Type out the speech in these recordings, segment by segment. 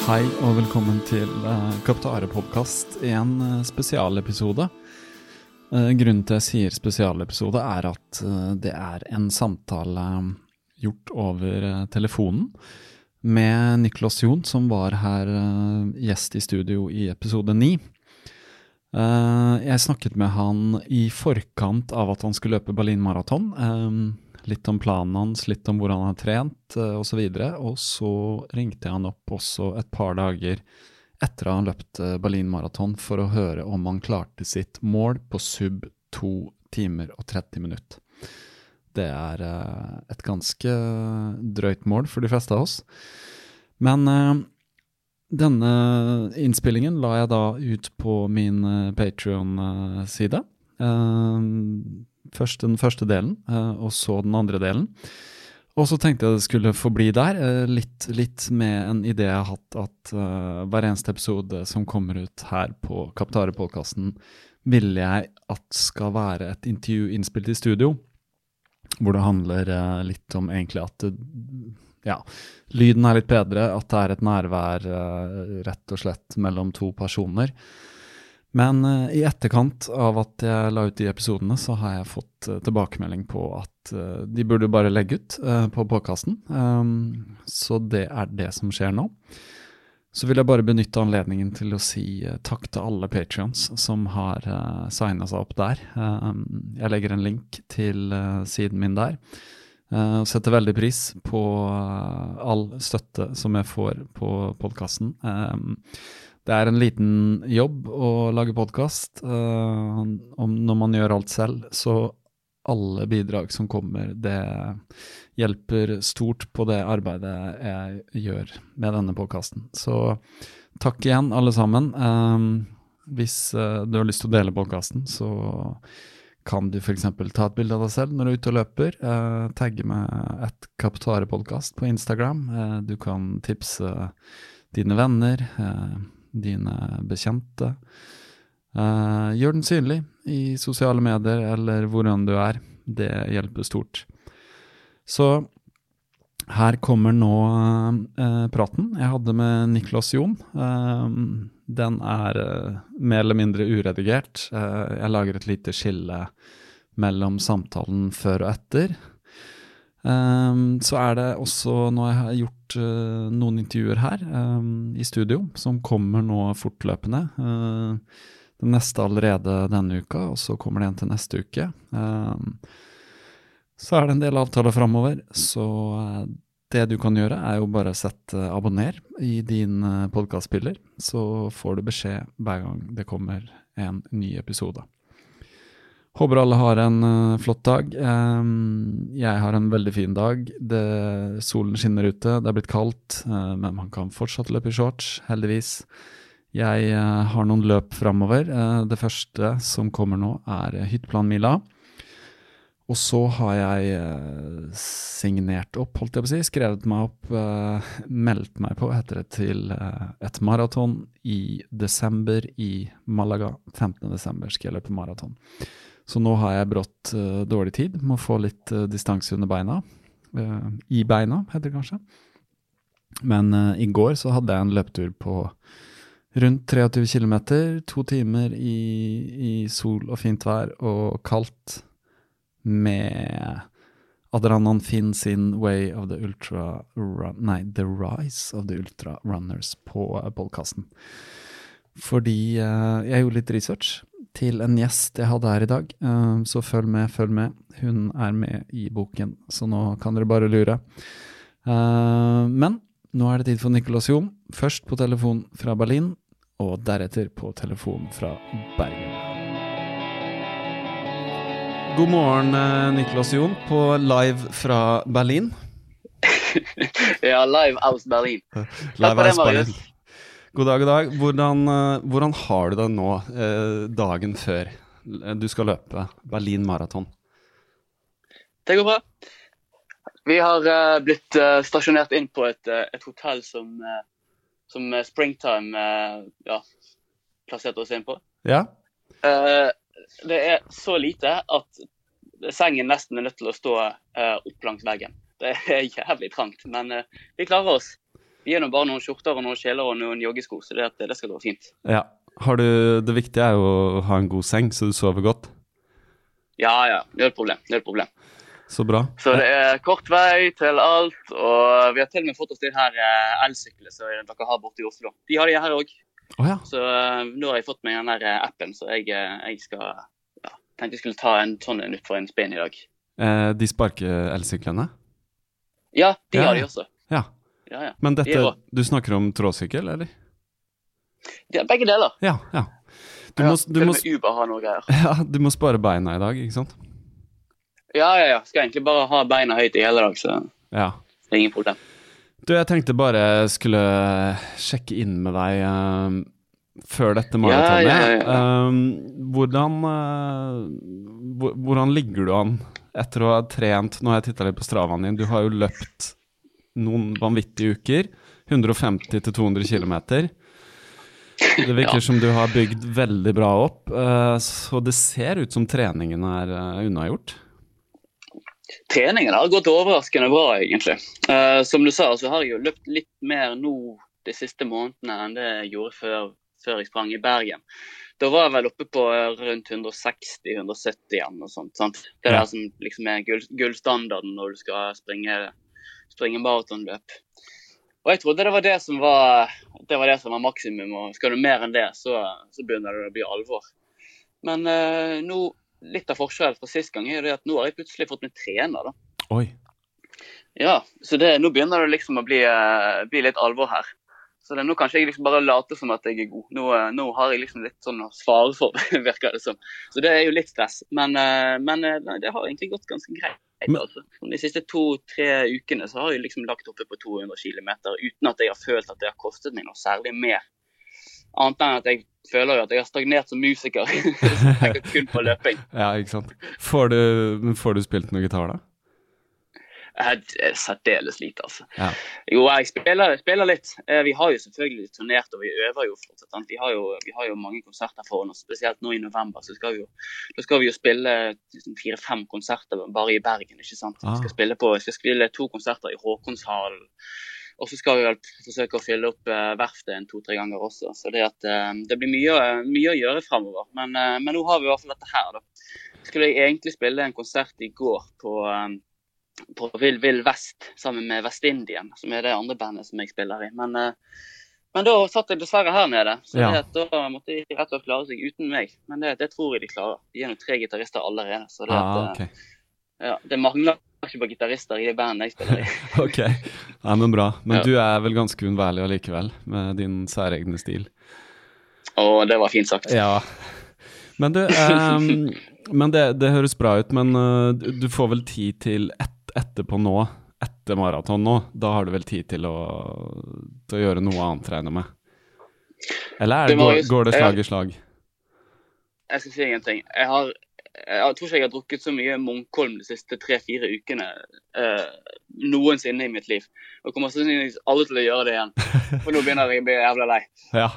Hei og velkommen til Kaptare-podcast, en spesialepisode. Grunnen til jeg sier spesialepisode at det en samtale gjort over telefonen med Niklas Jon, som var her gjest i studio i episode 9. Jeg snakket med han i forkant av at han skulle løpe Berlin Marathon, litt om planen hans, litt om hvor han har trent og så videre, og så ringte jeg han opp også et par dager etter at han løpte Berlin Marathon for å høre om han klarte sitt mål på sub 2 timer og 30 minutter. Det et ganske drøyt mål for de fleste av oss. Men denne innspillingen la jeg da ut på min Patreon-side. Først den første delen, og så den andre delen. Og så tenkte jeg det skulle forbli der, litt med en idé jeg har hatt at hver eneste episode som kommer ut her på Kaptare-podcasten vil jeg at skal være et intervju innspilt i studio, hvor det handler litt om egentlig at lyden litt bedre, at det et nærvær rett og slett mellom to personer. Men i etterkant av at jeg la ut de episodene, så har jeg fått tilbakemelding på at de burde bare legge ut på podcasten. Så det det som skjer nå. Så vil jeg bare benytte anledningen til å si takk til alle Patreons som har signet seg opp der. Jeg legger en link til siden min der. Og setter veldig pris på all støtte som jeg får på podcasten. Det en liten jobb å lage podcast, når man gjør alt selv, så alle bidrag som kommer, det hjelper stort på det arbeidet jeg gjør med denne podcasten. Så takk igjen alle sammen. Hvis du har lyst til å dele podcasten, så kan du for eksempel ta et bilde av deg selv når du ute og løper, tagge med et Kaptare-podcast på Instagram. Du kan tipse dine venner, dine bekjente. Gjør den synlig i sosiale medier eller hvordan du det hjelper stort. Så her kommer nå praten jeg hadde med Niklas Jon. Den mer eller mindre uredigert. Jeg lager et lite skille mellom samtalen før og etter. Så det også, når jeg har gjort noen intervjuer her i studio, som kommer nå fortløpende. Den neste allerede denne uka, og så kommer det en til neste uke. Så det en del avtaler fremover, så det du kan gjøre jo bare sette abonner i din podcastspiller, så får du beskjed hver gang det kommer en ny episode. Håper alle har en flott dag. Jeg har en veldig fin dag. Solen skinner ute, det blitt kaldt, men man kan fortsatt løpe i shorts, heldigvis. Jeg har noen løp fremover. Det første som kommer nå Hyttplan-mila. Og så har jeg signert opp, holdt jeg på å si, skrevet meg opp, meldt meg på, heter det, til et maraton i desember i Malaga. 15. desember skal jeg løpe maraton. Så nå har jeg brått dårlig tid, må få litt distanse under beina. I beina, heter det kanskje. Men i går så hadde jeg en løpetur på rundt 23 kilometer, 2 timer i sol og fint vær og kaldt, med Adrian Finn sin Way of the The Rise of the Ultra Runners på podcasten. Fordi jeg gjorde litt research til en gjest jeg hadde her i dag, så følg med. Hun med i boken, så nå kan dere bare lure. Men nå det tid for Niklas Jon, først på telefon fra Berlin, og deretter på telefon fra Bergen. God morgen, Niklas Jon, på live fra Berlin. Ja, live aus Berlin. Live aus Berlin. God dag. Hvordan har du det nå, dagen før du skal løpe Berlin Marathon? Det går bra. Vi har blitt stasjonert inn på et hotell som Springtime plasserte oss inn på. Ja. Det så lite at sengen nesten nødt til å stå opp langs veggen. Det jævlig trangt, men vi klarer oss. De er nå bare noen skjorter og noen kjeler og noen joggesko, så det skal gå fint. Ja. Det viktige er jo å ha en god seng, så du sover godt. Ja, det er et problem. Så bra. Så det er kort vei til alt, og vi har til og med fått oss til her elsykler som dere har borte i Oslo. De har de her også. Ja. Så nå har jeg fått meg den der appen, så jeg skal, tenkte jeg skulle ta en sånn ut for en spinn i dag. De sparke-elsyklene? Ja, de har de også. Ja. Men du snakker om trådsykkel, eller? Ja, begge deler. Ja. Du må Uber har noe greier. Ja, du må spare beina i dag, ikke sant? Ja. Skal egentlig bare ha beina høyt i hele dag, så det er ingen problem. Du, jeg tenkte bare skulle sjekke inn med deg før dette maratonet. Hvordan ligger du an etter å ha trent? Nå har jeg tittet litt på Stravaen din. Du har jo løpt noen vanvittige uker, 150 til 200 kilometer. Det virker som du har bygd veldig bra opp, så det ser ut som treningen er unnagjort. Treningen har gått overraskende bra, egentlig. Som du sa, så har jeg jo løpt litt mer nå de siste månedene enn det jeg gjorde før jeg sprang i Bergen. Da var jeg vel oppe på rundt 160-170 igjen og sånt, sant? Det er det som liksom er gullstandarden når du skal springe maratonløp. Og jeg trodde det var det som var maksimum, og skal du mer enn det, så begynner det å bli alvor. Men nå, litt av forskjellen fra sist gang er det at nå har jeg plutselig fått meg trener da. Oi. Ja, så nå begynner det liksom å bli litt alvor her. Så nå kanskje jeg liksom bare later som at jeg er god. Nå har jeg liksom litt sånn å svare for, virker det som. Så det er jo litt stress, men det har egentlig gått ganske greit. Altså. De siste 2-3 ukene så har jeg liksom lagt oppe på 200 kilometer uten at jeg har følt at det har kostet meg noe særlig mer. Annet enn at jeg føler jo at jeg har stagnert som musiker. Så jeg kun på løping. Ja, ikke sant. Får du spilt noe gitar da? Særdeles lite, altså. Ja. Jo, jeg spiller litt. Vi har jo selvfølgelig turnert, og vi øver jo fortsatt. Vi har jo mange konserter foran oss, spesielt nå i november, så skal vi jo spille 4-5 konserter bare i Bergen, ikke sant? Vi skal spille 2 konserter i Håkonshallen, og så skal vi vel forsøke å fylle opp verftet 2-3 ganger også, så det blir mye å gjøre fremover. Men nå har vi i hvert fall dette her, da. Skulle jeg egentlig spille en konsert i går på Vill Vest, sammen med Vestindien, som er det andre bandet som jeg spiller i. Men da satt jeg dessverre her nede, så da måtte de rett og slett klare seg uten meg. Men det tror jeg de klarer. De er nå 3 gitarister allerede, så det mangler ikke på gitarister i det bandet jeg spiller i. Ok, men bra. Men du er vel ganske unnværlig allikevel, med din særegne stil. Det var fint sagt. Ja. Men du, det høres bra ut, men du får vel tid til etter maraton nå, da har du vel tid til å gjøre noe annet, regner med. Eller går det slag i slag? Jeg skal si ingenting. Jeg tror ikke jeg har drukket så mye Munkholm de siste 3-4 ukene noensinne i mitt liv. Og kommer sannsynligvis aldri til å gjøre det igjen. For nå begynner jeg å bli jævla lei. Ja.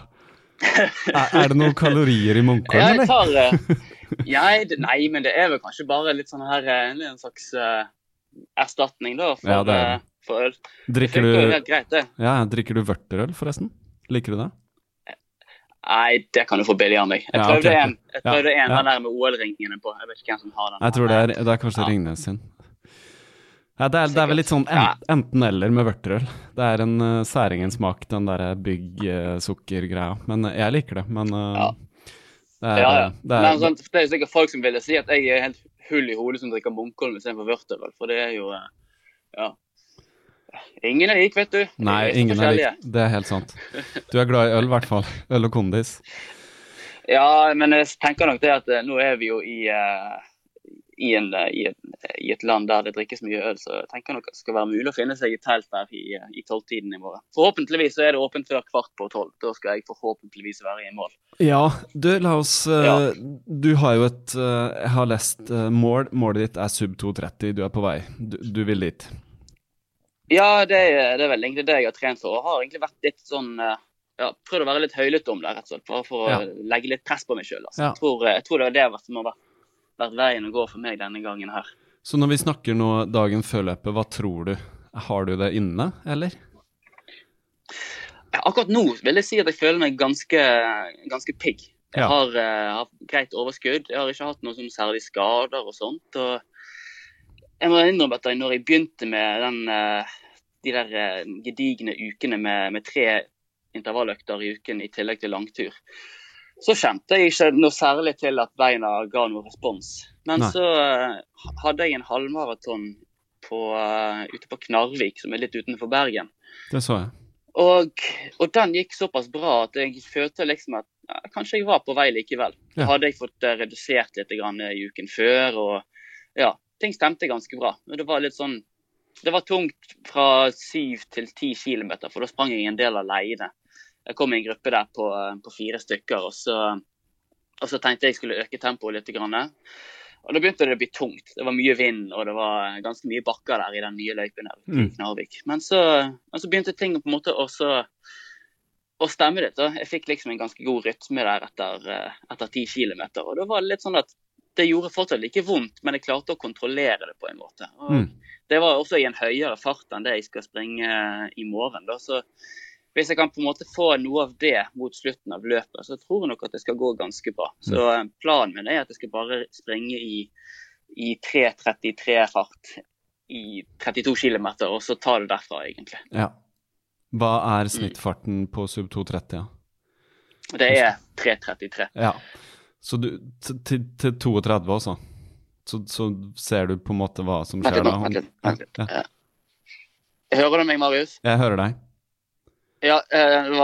Er det noen kalorier i Munkholm, eller? Nei, men det er vel kanskje bare litt sånn her, en slags erstatning da, for øl. Drikker det er helt greit, det. Ja, drikker du vørterøl, forresten? Liker du det? Nei, det kan du få billig av meg. Jeg prøvde en der med OL-ringene på. Jeg vet ikke hvem som har den. Jeg tror det er kanskje Ringnes sin. Ja, det er vel litt sånn enten eller med vørterøl. Det er en særingen smak, den der bygg-sukker-greia. Men jeg liker det, men det er sikkert folk som vil si at jeg er helt hull i hodet som drikker Munkholm i stedet for vørterøl, for det er jo, ingen er lik, vet du. Nei, ingen er lik, det er helt sant. Du er glad i øl, i hvert fall. Øl og kondis. Ja, men jeg tenker nok det at nå er vi jo i et land der det drikkes mye øl, så jeg tenker nok at det skal være mulig å finne seg i telt der i 12-tiden i morgen. Forhåpentligvis så er det åpent før 11:15. Da skal jeg forhåpentligvis være i mål. Ja, la oss du har jo jeg har lest målet ditt er sub 2:30, du er på vei, du vil dit. Ja, det er vel egentlig det jeg har trent for, og har egentlig vært litt sånn prøvd å være litt høylytt om det, rett og slett, bare for å legge litt press på meg selv, altså. Jeg tror det er det som har vært veien å gå for meg denne gangen her. Så når vi snakker nå dagen før løpet, hva tror du? Har du det inne, eller? Akkurat nå vil jeg si at jeg føler meg ganske pigg. Jeg har greit overskudd. Jeg har ikke hatt noen sånn særlig skader og sånt. Og jeg må innrømme at når jeg begynte med de der gedigne ukene med 3 intervalløkter i uken i tillegg til langtur, så kjente jeg ikke noe særlig til at beina ga noe respons. Men så hadde jeg en halvmaraton ute på Knarvik, som litt utenfor Bergen. Det så jeg. Og den gikk såpass bra at jeg følte liksom at kanskje jeg var på vei likevel. Da hadde jeg fått redusert litt grann i uken før, og ting stemte ganske bra. Men det var litt sånn, det var tungt fra 7 til 10 kilometer, for da sprang jeg en del alene. Jeg kom i en gruppe der på 4 stykker, og så tenkte jeg skulle øke tempoet litt grann. Og da begynte det å bli tungt. Det var mye vind, og det var ganske mye bakker der i den nye løypen her i Knarvik. Men så begynte ting på en måte å stemme litt. Jeg fikk liksom en ganske god rytme der etter 10 kilometer. Og det var litt sånn at det gjorde fortsatt like vondt, men jeg klarte å kontrollere det på en måte. Og det var også i en høyere fart enn det jeg skal springe i morgen. Da. Så hvis jeg kan på en måte få noe av det mot slutten av løpet, så tror jeg nok at det skal gå ganske bra. Så planen min at jeg skal bare springe i 3.33-fart i 32 kilometer, og så ta det derfra egentlig. Ja. Hva snittfarten på sub 2.30? Ja? Det 3.33. Ja. Så du, til 32 også, så ser du på en måte hva som skjer da? Vent litt. Ja. Hører du meg, Marius? Jeg hører deg. Ja, det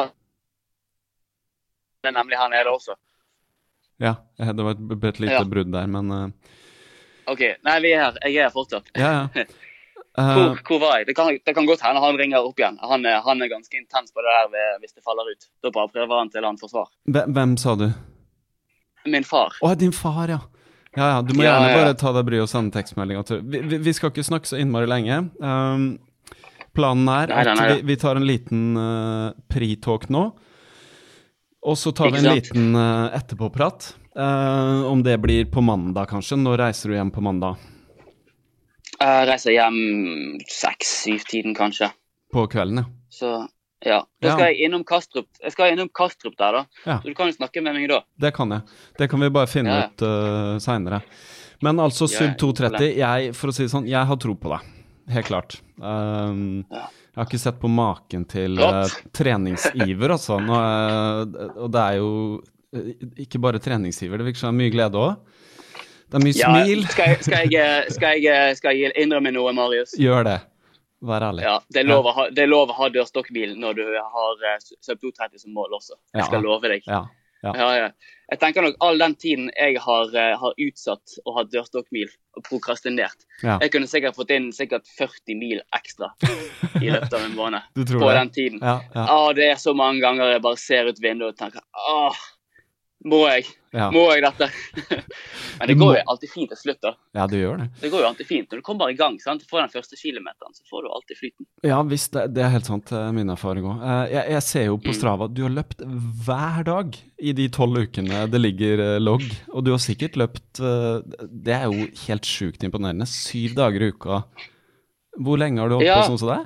nemlig her nede også. Ja, det var et lite brudd der, men... Ok, nei, vi her. Jeg her fortsatt. Ja. Hvor var jeg? Det kan godt hende han ringer opp igjen. Han ganske intens på det der hvis det faller ut. Da bare prøver han til han forsvar. Hvem sa du? Min far. Din far, ja. Ja, du må gjerne bare ta deg bry og sende tekstmelding. Vi skal ikke snakke så innmari lenge. Planen at vi tar en liten pre-talk nå, og så tar vi en liten etterpåprat. Om det blir på mandag kanskje. Når reiser du hjem på mandag? Jeg reiser hjem 6-7-tiden kanskje. På kvelden, ja. Så... Ja, da skal jeg innom Kastrup. Jeg skal innom Kastrup der da, så du kan jo snakke med meg da. Det kan jeg. Det kan vi bare finne ut senere. Men altså sub 2.30, for å si det sånn, jeg har tro på det. Helt klart. Jeg har ikke sett på maken til treningsiver, altså. Og det jo ikke bare treningsiver, det virker som mye glede også. Det mye smil. Skal jeg innrømme noe, Marius? Gjør det. Vær ærlig. Ja, det er lov å ha dørstokkbil når du har sub 2.30 som mål også. Jeg skal love deg. Ja. Jeg tenker nok all den tiden jeg har utsatt å ha dørstokkmil og prokrastinert. Jeg kunne sikkert fått inn 40 mil ekstra i løpet av en måned på den tiden. Det så mange ganger jeg bare ser ut vinduet og tenker, må jeg dette? Men det går jo alltid fint til slutt da. Ja, det gjør det. Det går jo alltid fint. Når du kommer i gang, sant? For den første kilometeren, så får du alltid flyten. Ja, visst, det helt sant, min erfaring også. Jeg ser jo på Strava, du har løpt hver dag i de 12 ukene det ligger logg, og du har sikkert løpt, det jo helt sjukt imponerende, 7 dager i uka. Hvor lenge har du holdt på sånn som det?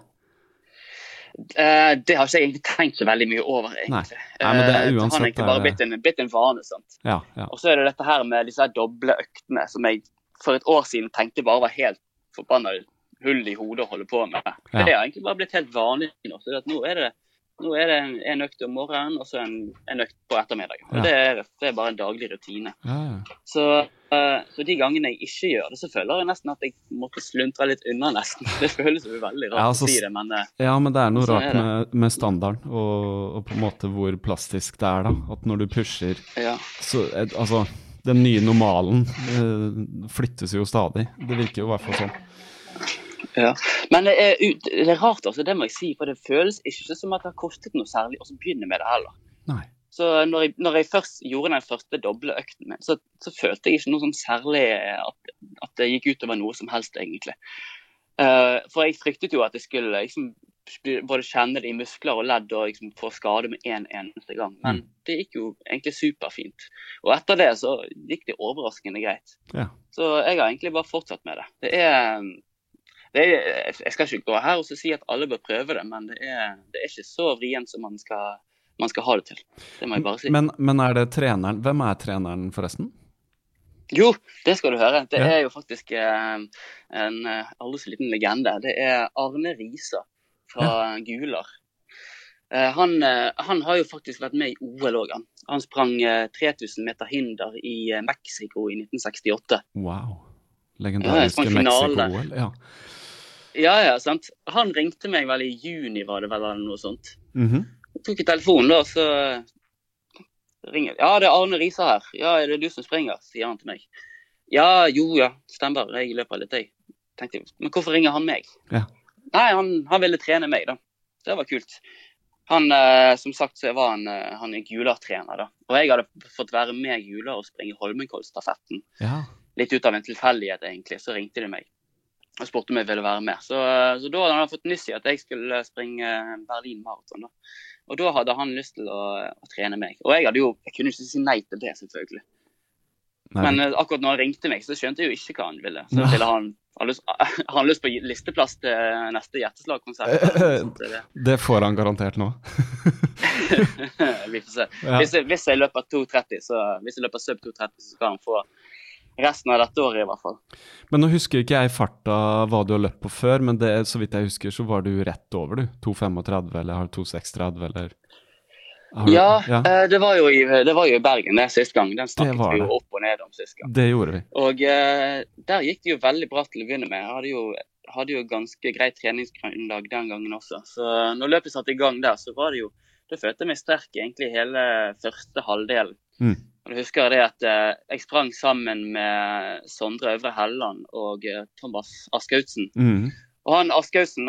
Det har ikke jeg egentlig tenkt så veldig mye over egentlig. Nei, men det uansett han har egentlig bare blitt en vane, sant? Ja. Og så det dette her med disse doble øktene som jeg for et år siden tenkte bare var helt forbannet hull i hodet å holde på med. Det har egentlig bare blitt helt vanlig nå, så nå det en økt om morgenen og så en økt på ettermiddagen. Og det bare en daglig rutine. Så de gangene jeg ikke gjør det, så føler jeg nesten at jeg måtte sluntre litt unna nesten. Det føles jo veldig rart å si det, men... men det noe rart med standarden, og på en måte hvor plastisk det da. At når du pusher, så, altså, den nye normalen flyttes jo stadig. Det virker jo i hvert fall sånn. Ja, men det rart altså, det må jeg si, for det føles ikke som at det har kostet noe særlig å begynne med det heller. Nei. Så når jeg først gjorde den første doble økten min, så følte jeg ikke noe sånn særlig at det gikk ut over noe som helst egentlig. For jeg fryktet jo at jeg skulle liksom, både kjenne det i muskler og ledd og liksom, få skade med en eneste gang. Men det gikk jo egentlig superfint. Og etter det så gikk det overraskende greit. Så jeg har egentlig bare fortsatt med det. jeg skal ikke gå her og si at alle bør prøve det, men det er ikke så vrient som man skal ha det til. Det må jeg bare si. Men det treneren? Hvem treneren forresten? Jo, det skal du høre. Det er jo faktisk en aldri så liten legende. Det er Arne Risa fra Gular. Han har jo faktisk vært med i OL også. Han sprang 3000 meter hinder i Mexico i 1968. Wow. Legendariske Mexico-OL, ja. Ja, sant. Han ringte meg vel i juni, var det vel, eller noe sånt. Jeg tok telefonen da, så ringer. Ja, det er Arne Risa her. Ja, er det du som springer? Sier han til meg. Ja, stemmer. Jeg løper litt, jeg. Tenkte, men hvorfor ringer han meg? Ja. Nei, han ville trene meg da. Det var kult. Han, som sagt, så var han en Gular-trener da. Og jeg hadde fått være med Gular og springe Holmenkollstafetten. Ja. Litt ut av en tilfeldighet egentlig, så ringte de meg. Og spurte om jeg ville være med. Så da hadde han fått nyss i at jeg skulle springe Berlin Marathon da. Og da hadde han lyst til å trene meg. Og jeg kunne ikke si nei til det, selvfølgelig. Nei. Men akkurat når han ringte meg, så skjønte jeg jo ikke hva han ville. Så ville han lyst på listeplass til neste hjerteslagkonsert. Det får han garantert nå. Vi får se. Ja. Hvis jeg løper 2.30, hvis jeg løper sub 2.30, så skal han få resten av dette året i hvert fall. Men nå husker ikke jeg farta hva du har løpt på før, men så vidt jeg husker så var du rett over du. 2.35 eller har 2.36 eller... det var jo i Bergen det siste gang. Den snakket vi jo opp og ned om siste gang. Det gjorde vi. Og der gikk det jo veldig bra til å begynne med. Jeg hadde jo ganske greit treningsgrunnlag den gangen også. Så når løpet satt i gang der, så var det jo, da følte jeg meg sterk egentlig hele første halvdelen. Og jeg husker det at jeg sprang sammen med Sondre Øvre Helland og Thomas Askautsen. Og han Askautsen,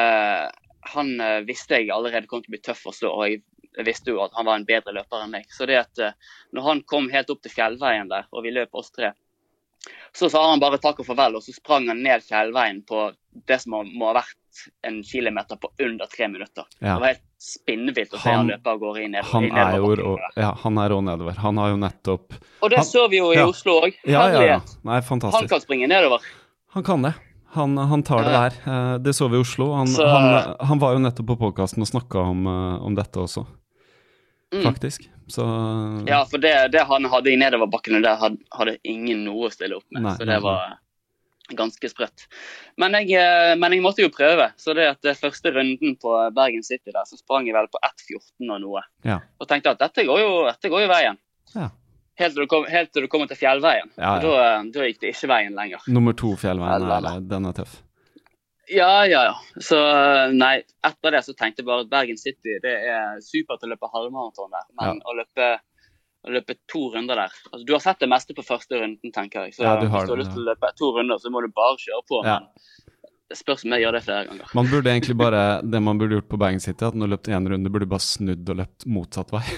han visste jeg allerede kom til å bli tøff å slå, og jeg visste jo at han var en bedre løper enn meg. Så det at når han kom helt opp til fjellveien der, og vi løp oss tre, så sa han bare takk og farvel, og så sprang han ned fjellveien på det som må ha vært en kilometer på under 3 minutter. Ja. Det var helt spinnvilt å se han løpe og gå inn nedover. Han er jo nedover. Han har jo nettopp... Og det så vi jo i Oslo også. Herlighet. Nei, fantastisk. Han kan springe nedover. Han kan det. Han tar det der. Det så vi i Oslo. Han var jo nettopp på podcasten og snakket om dette også. Faktisk. Så... Ja, for det han hadde i nedoverbakkene der hadde ingen noe å stille opp med. Nei, så det var ganske sprøtt. Men jeg måtte jo prøve. Så det at første runden på Bergen City der, så sprang jeg vel på 1.14 og noe. Ja. Og tenkte at dette går jo veien. Ja. Helt til du kommer til fjellveien. Ja. Da gikk det ikke veien lenger. Nummer 2 fjellveien, den er tøff. Ja. Så nei, etter det så tenkte jeg bare at Bergen City, det er supert å løpe halvmaraton der. Men å løpe 2 runder der. Altså, du har sett det meste på første runden, tenker jeg. Så hvis du har lyst til å løpe 2 runder, så må du bare kjøre på. Ja. Men det spørs om jeg gjør det flere ganger. Man burde egentlig bare, det man burde gjort på Bergen City, at når du løpte 1 runde, burde du bare snudd og løpt motsatt vei.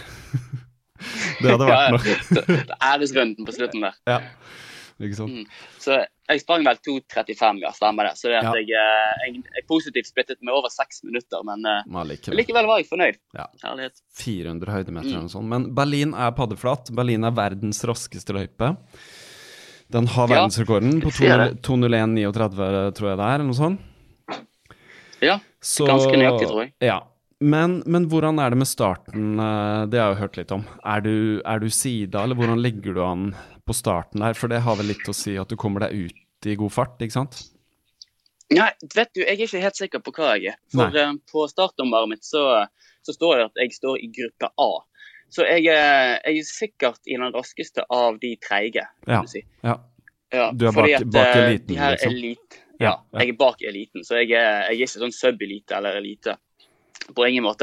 Det hadde vært noe. Det æresrunden på slutten der. Ja, ikke sant? Så jeg sprang vel 2.35, stemmer det. Så det at jeg positivt splittet med over 6 minutter, men likevel var jeg fornøyd. Ja. Herlighet. 400 høydemeter eller noe sånt. Men Berlin er paddeflat. Berlin er verdens raskeste løype. Den har verdensrekorden på 2.01,39, tror jeg det er, eller noe sånt. Ja, ganske nøyaktig, tror jeg. Ja. Men hvordan er det med starten? Det har jeg jo hørt litt om. Er du sida, eller hvordan legger du an på starten der? For det har vel litt å si at du kommer deg ut i god fart, ikke sant? Nei, vet du, jeg er ikke helt sikker på hva jeg er. For på startnummeret mitt så står det at jeg står i gruppe A. Så jeg er sikkert i den raskeste av de treige, kan du si. Ja. Du er bak eliten, liksom? Ja, jeg er bak eliten, så jeg er ikke sånn sub-elite eller elite. På ingen måte.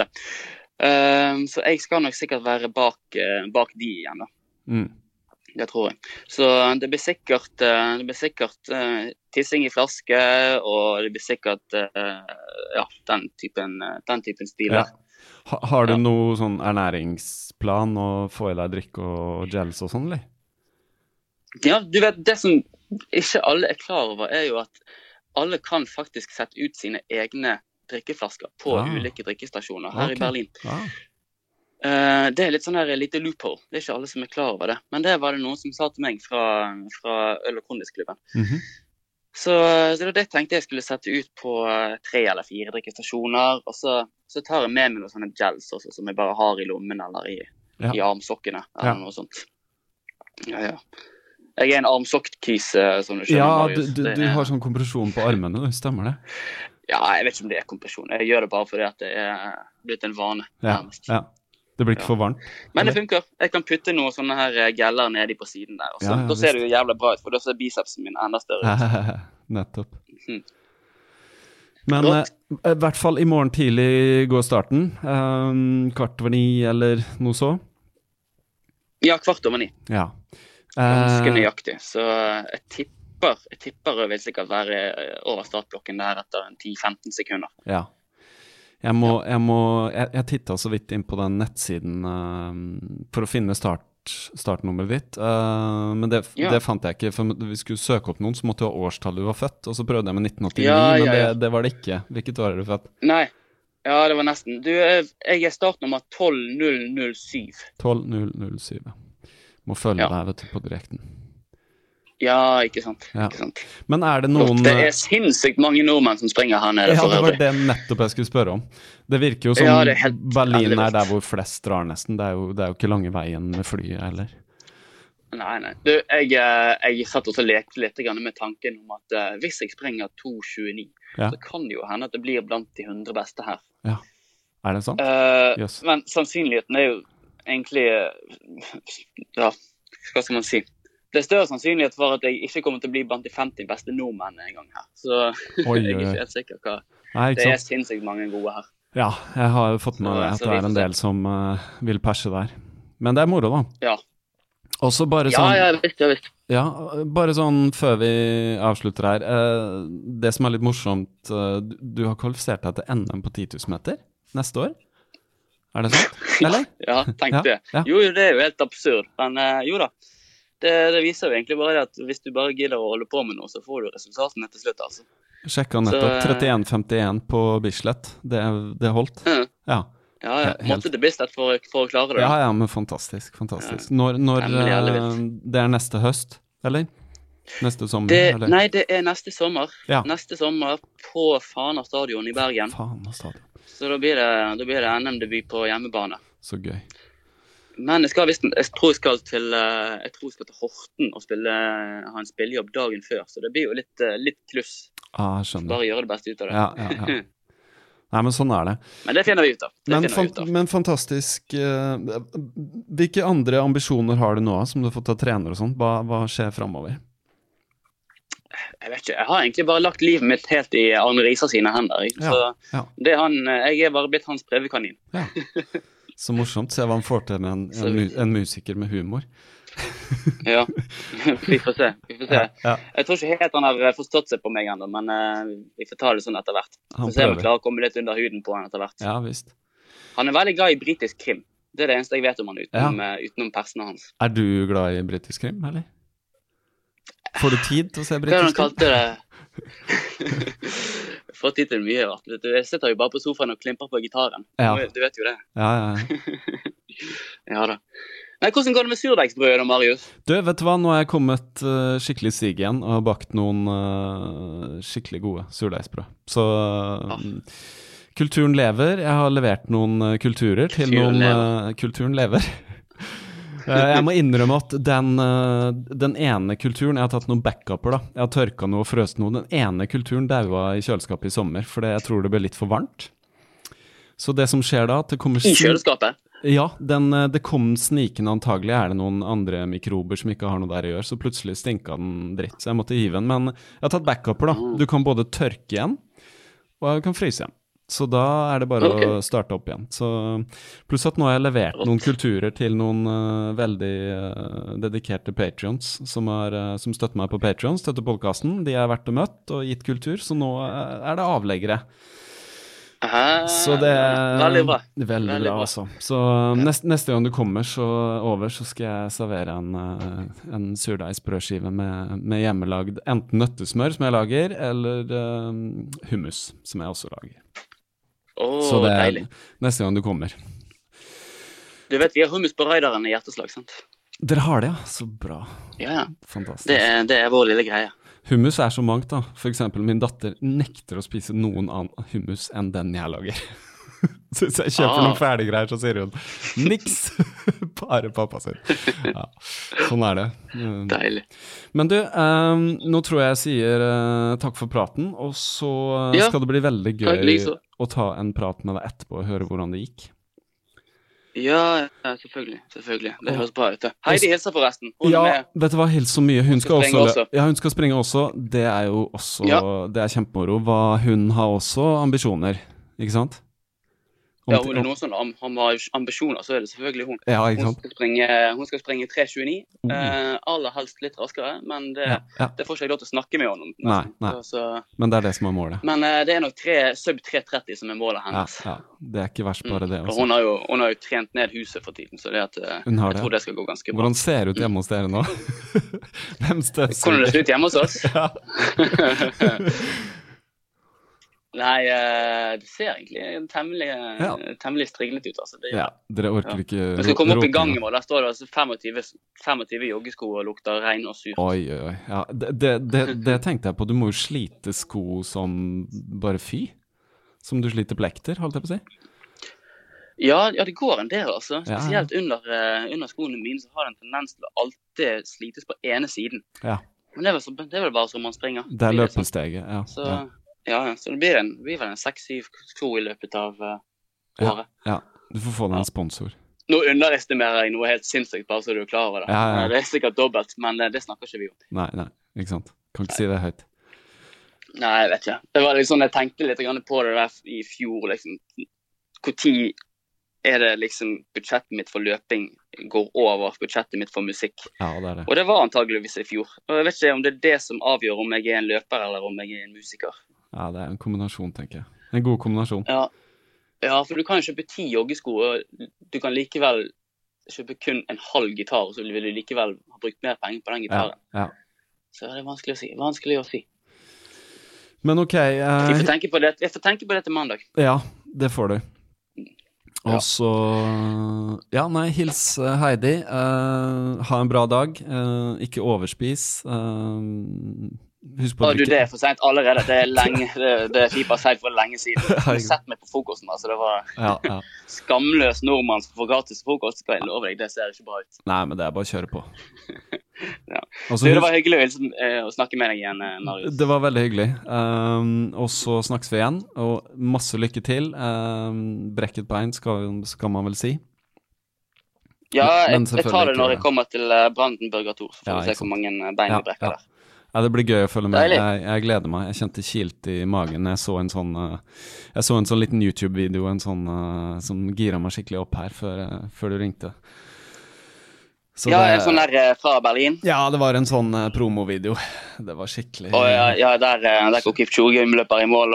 Så jeg skal nok sikkert være bak de igjen da. Det tror jeg. Så det blir sikkert tissing i flaske, og det blir sikkert den typen stil. Ja. Har du noe sånn ernæringsplan å få i deg drikk og gels og sånn, eller? Ja, du vet, det som ikke alle er klar over er jo at alle kan faktisk sette ut sine egne drikkeflasker på ulike drikkestasjoner her i Berlin. Det er litt sånn her lite loophole. Det er ikke alle som er klar over det. Men det var det noen som sa til meg fra Øl- og Kondisklubben. Så det tenkte jeg skulle sette ut på 3 eller 4 drikkestasjoner, og så tar jeg med meg noen sånne gels også, som jeg bare har i lommen eller i armsokkene, eller noe sånt. Ja. Jeg en armsokkkise, som du skjønner, Marius. Du har sånn kompresjon på armene, stemmer det? Ja, jeg vet ikke om det kompresjon. Jeg gjør det bare fordi at det blitt en vane. Ja. Det blir ikke for varmt. Men det funker. Jeg kan putte noen sånne her geller nedi på siden der. Også. Da ser det jo jævlig bra ut, for da ser bicepsen min enda større ut. Nettopp. Men i hvert fall i morgen tidlig går starten. 8:15 eller noe så? Ja, 8:15. Ja. Ganske nøyaktig. Så jeg tipper det vil sikkert være over startblokken der etter 10-15 sekunder. Ja. Jeg tittet så vidt inn på den nettsiden for å finne startnummeret ditt, men det fant jeg ikke, for vi skulle søke opp noen, så måtte du ha årstallet du var født, og så prøvde jeg med 1989, men det var det ikke. Hvilket år er du født? Nei, ja, det var nesten. Jeg startnummer 12007. 12007, må følge deg, vet du, på direkten. Ja, ikke sant. Men er det noen... Det sinnssykt mange nordmenn som springer her nede for øvrig. Ja, det var det nettopp jeg skulle spørre om. Det virker jo som Berlin er der hvor flest drar nesten. Det er jo ikke lange veien med flyet, eller? Nei. Du, jeg satt også og lekte litt med tanken om at hvis jeg springer 2:29, så kan det jo hende at det blir blant de 100 beste her. Ja, er det sant? Yes. Men sannsynligheten er jo egentlig... Ja, hva skal man si? Det er større sannsynlighet for at jeg ikke kommer til å bli blant de 50 beste nordmennene en gang her. Så jeg er ikke helt sikker hva. Det er sinnssykt mange gode her. Ja, jeg har jo fått med at det er en del som vil perse der. Men det er moro da. Ja. Også bare sånn... Ja, jeg visst. Ja, bare sånn før vi avslutter her. Det som er litt morsomt, du har kvalifisert deg til NM på 10 000 meter neste år. Er det sant? Eller? Ja, tenk det. Ja. Jo, det er jo helt absurd. Men jo da. Det viser jo egentlig bare at hvis du bare gidder å holde på med noe, så får du resultatene til slutt, altså. Sjekket nettopp 31,51 på Bislett. Det holdt? Ja. Ja. Måtte det Bislett for å klare det? Ja, men fantastisk. Når det er neste høst, eller? Neste sommer, eller? Nei, det er neste sommer. Ja. Neste sommer på Fana stadion i Bergen. Fana stadion. Så da blir det NM-debut på hjemmebane. Så gøy. Men jeg tror jeg skal til Horten og ha en spillejobb dagen før, så det blir jo litt kluss. Skjønner. Bare gjøre det beste ut av det. Ja. Nei, men sånn er det. Men det finner vi ut av. Men fantastisk. Hvilke andre ambisjoner har du nå, som du har fått av trener og sånt? Hva skjer fremover? Jeg vet ikke, jeg har egentlig bare lagt livet mitt helt i Arne Risa sine hender. Så jeg er bare blitt hans prøvekanin. Ja. Så morsomt, se hva han får til med en musiker med humor. Ja, vi får se. Ja. Jeg tror ikke helt han har forstått seg på meg enda, men vi får ta det sånn etter hvert. Vi får se om vi klarer å komme litt under huden på han etter hvert. Ja, visst. Han er veldig glad i britisk krim. Det er det eneste jeg vet om han utenom persene hans. Er du glad i britisk krim, eller? Får du tid til å se britisk krim? Hva han kalte det? Får tid til mye, vet du. Jeg sitter jo bare på sofaen og klimper på gitaren. Ja. Du vet jo det. Ja. Ja da. Nei, hvordan går det med surdeigsbrødet da, Marius? Du, vet du hva? Nå har jeg kommet skikkelig stig igjen og har bakt noen skikkelig gode surdeigsbrød. Så kulturen lever. Jeg har levert noen kulturer til kulturen lever. Jeg må innrømme at den ene kulturen, jeg har tatt noen backuper da, jeg har tørket noe og frøst noe, den ene kulturen daua i kjøleskapet i sommer, for jeg tror det ble litt for varmt. Så det som skjer da, at det kommer... I kjøleskapet? Ja, det kom snikende antagelig, er det noen andre mikrober som ikke har noe der å gjøre, så plutselig stinket den dritt, så jeg måtte hive den, men jeg har tatt backuper da, du kan både tørke igjen, og jeg kan fryse igjen. Så da er det bare å starte opp igjen. Så, pluss at nå har jeg levert noen kulturer til noen veldig dedikerte Patreons som støtter meg på Patreon, støtter podcasten. De har vært og møtt og gitt kultur, så nå er det avleggere. Så det er veldig bra. Veldig bra, altså. Så neste gang du kommer så skal jeg servere en surdeigsbrødskive med hjemmelagd enten nøttesmør som jeg lager, eller hummus som jeg også lager. Så det er deilig. Neste gang du kommer. Du vet, vi har hummus på Raideren i hjerteslag, sant? Dere har det, ja. Så bra. Ja. Fantastisk. Det er vår lille greie. Hummus så mangt da. For eksempel, min datter nekter å spise noen annen hummus enn den jeg lager. Så hvis jeg kjøper noen ferdige greier, så sier hun niks, bare pappa sin. Ja, sånn det. Deilig. Men du, nå tror jeg sier takk for praten, og så skal det bli veldig gøy å ta en prat med deg etterpå og høre hvordan det gikk. Ja, selvfølgelig. Det høres bra ut. Heidi hilser forresten. Vet du hva, hils så mye. Hun skal hun skal springe også. Det jo også, det kjempemoro. Hun har også ambisjoner, ikke sant? Ja, hun noen som har ambisjoner, så det selvfølgelig hun. Ja, ikke sant? Hun skal springe 3.29, aller helst litt raskere, men det får ikke jeg lov til å snakke med henne om. Nei. Men det det som målet. Men det nok sub 3.30 som målet hennes. Ja, det ikke verst bare det også. Hun har jo trent ned huset for tiden, så jeg tror det skal gå ganske bra. Hvordan ser det ut hjemme hos dere nå? Hvem støvsuger? Hvordan det ser ut hjemme hos oss? Ja. Nei, det ser egentlig temmelig striglet ut, altså. Dere orker ikke vi skal komme opp i gangen vår, der står det altså 25 joggesko og lukter regn og surt. Oi. Ja, det tenkte jeg på. Du må jo slite sko som bare fy. Som du sliter plekter, holdt jeg på å si. Ja, det går en del, altså. Spesielt under skoene mine, så har det en tendens til å alltid slites på ene siden. Ja. Men det vel bare som man springer. Det løpesteget, ja. Så det blir vel en 6-7 sko i løpet av året. Ja, du får få deg en sponsor. Nå underestimerer jeg noe helt sinnssykt, bare så du klar over det. Ja. Det sikkert dobbelt, men det snakker ikke vi om. Nei, ikke sant. Kan ikke si det høyt. Nei, jeg vet ikke. Det var liksom, jeg tenkte litt på det der i fjor, liksom. Hvor tid det liksom budsjettet mitt for løping går over budsjettet mitt for musikk? Ja, det. Og det var antageligvis i fjor. Og jeg vet ikke om det det som avgjør om jeg en løper eller om jeg en musiker. Ja, det en kombinasjon, tenker jeg. En god kombinasjon. Ja, for du kan kjøpe 10 joggesko, og du kan likevel kjøpe kun en halv gitar, så vil du likevel ha brukt mer penger på den gitaren. Ja. Så det vanskelig å si. Men ok. Jeg får tenke på det til mandag. Ja, det får du. Og så, hils Heidi. Ha en bra dag. Ikke overspis. Husk på du, det for sent allerede. Det lenge, det Fipa sier for lenge siden. Du har sett meg på frokosten, altså. Det var skamløs nordmann som får gratis frokost. Skal jeg love deg, det ser ikke bra ut. Nei, men det bare å kjøre på. Også, det var hyggelig å snakke med deg igjen, Marius. Det var veldig hyggelig. Og så snakkes vi igjen, og masse lykke til. Brekket bein skal man vel si. Ja, jeg tar det når jeg kommer til Brandenburger Tor, så får vi se hvor mange bein vi brekker der. Ja, det blir gøy å følge med. Jeg gleder meg. Jeg kjente kilt i magen. Jeg så en sånn liten YouTube-video, som gira meg skikkelig opp her før du ringte. Så en sånn der fra Berlin. Ja, det var en sånn promovideo. Det var skikkelig. Der går Kipchoge løper i mål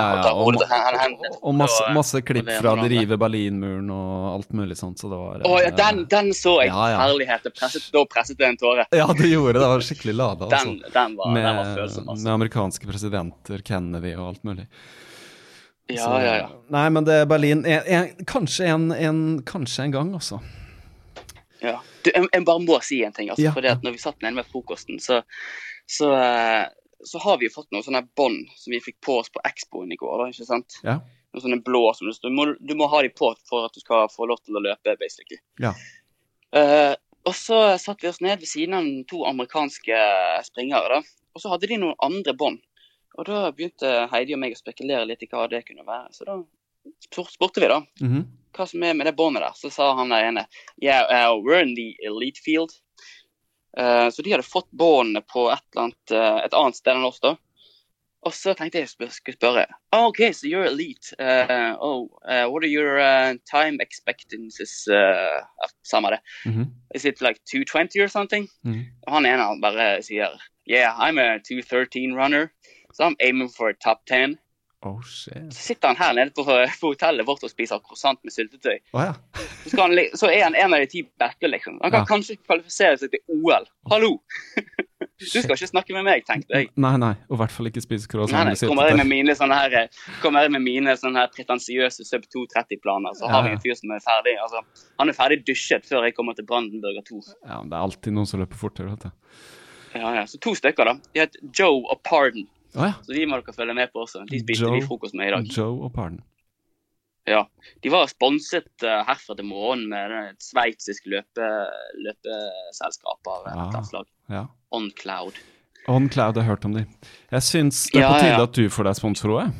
og masse klipp fra det rive Berlinmuren og alt mulig sånt, så det var den så jeg. Herlighet, da presset det en tåre. Ja, det gjorde det. Det var skikkelig ladet, altså. Den var følsom, altså. Med amerikanske presidenter, Kennedy og alt mulig. Ja. Nei, men det Berlin kanskje en gang også. Ja. Du, jeg bare må si en ting, altså, fordi at når vi satt nede med frokosten, så har vi jo fått noen sånne bånd som vi fikk på oss på Expoen i går, da, ikke sant? Ja. Noen sånne blå som det står. Du må ha de på for at du skal få lov til å løpe, basically. Ja. Og så satt vi oss ned ved siden av 2 amerikanske springere, da. Og så hadde de noen andre bånd. Og da begynte Heidi og meg å spekulere litt i hva det kunne være. Så da spurte vi da. Hva som med det båndet der, så sa han der ene we're in the elite field, så de hadde fått båndene på et annet sted enn oss da, og så tenkte jeg skulle spørre okay, so you're elite, what are your time expectancies, samme det, is it like 220 or something? Og han ene bare sier I'm a 213 runner, so I'm aiming for a top 10. Oh, shit. Så sitter han her nede på hotellet vårt og spiser croissant med syltetøy. Ja. Så han en av de 10 beste, liksom. Han kan kanskje kvalifisere seg til OL. Hallo! Du skal ikke snakke med meg, tenkte jeg. Nei, og i hvert fall ikke spise croissant med syltetøy. Kommer jeg med mine sånne her pretensiøse sub 230-planer, så har vi en fyr som ferdig. Altså, han ferdig dusjet før jeg kommer til Brandenburger Tor. Ja, men det alltid noen som løper fortere, vet du. Ja. Så 2 stykker da. De heter Joe og Pardon. Ja. Så de må dere følge med på også. De spiste vi frokost med i dag. Joe og Pardon. Ja, de var sponset herfra til morgen med et sveitsisk løpeselskap av et slag. Ja. On Cloud. On Cloud, jeg har hørt om de. Jeg synes det på tide at du får deg sponsor også.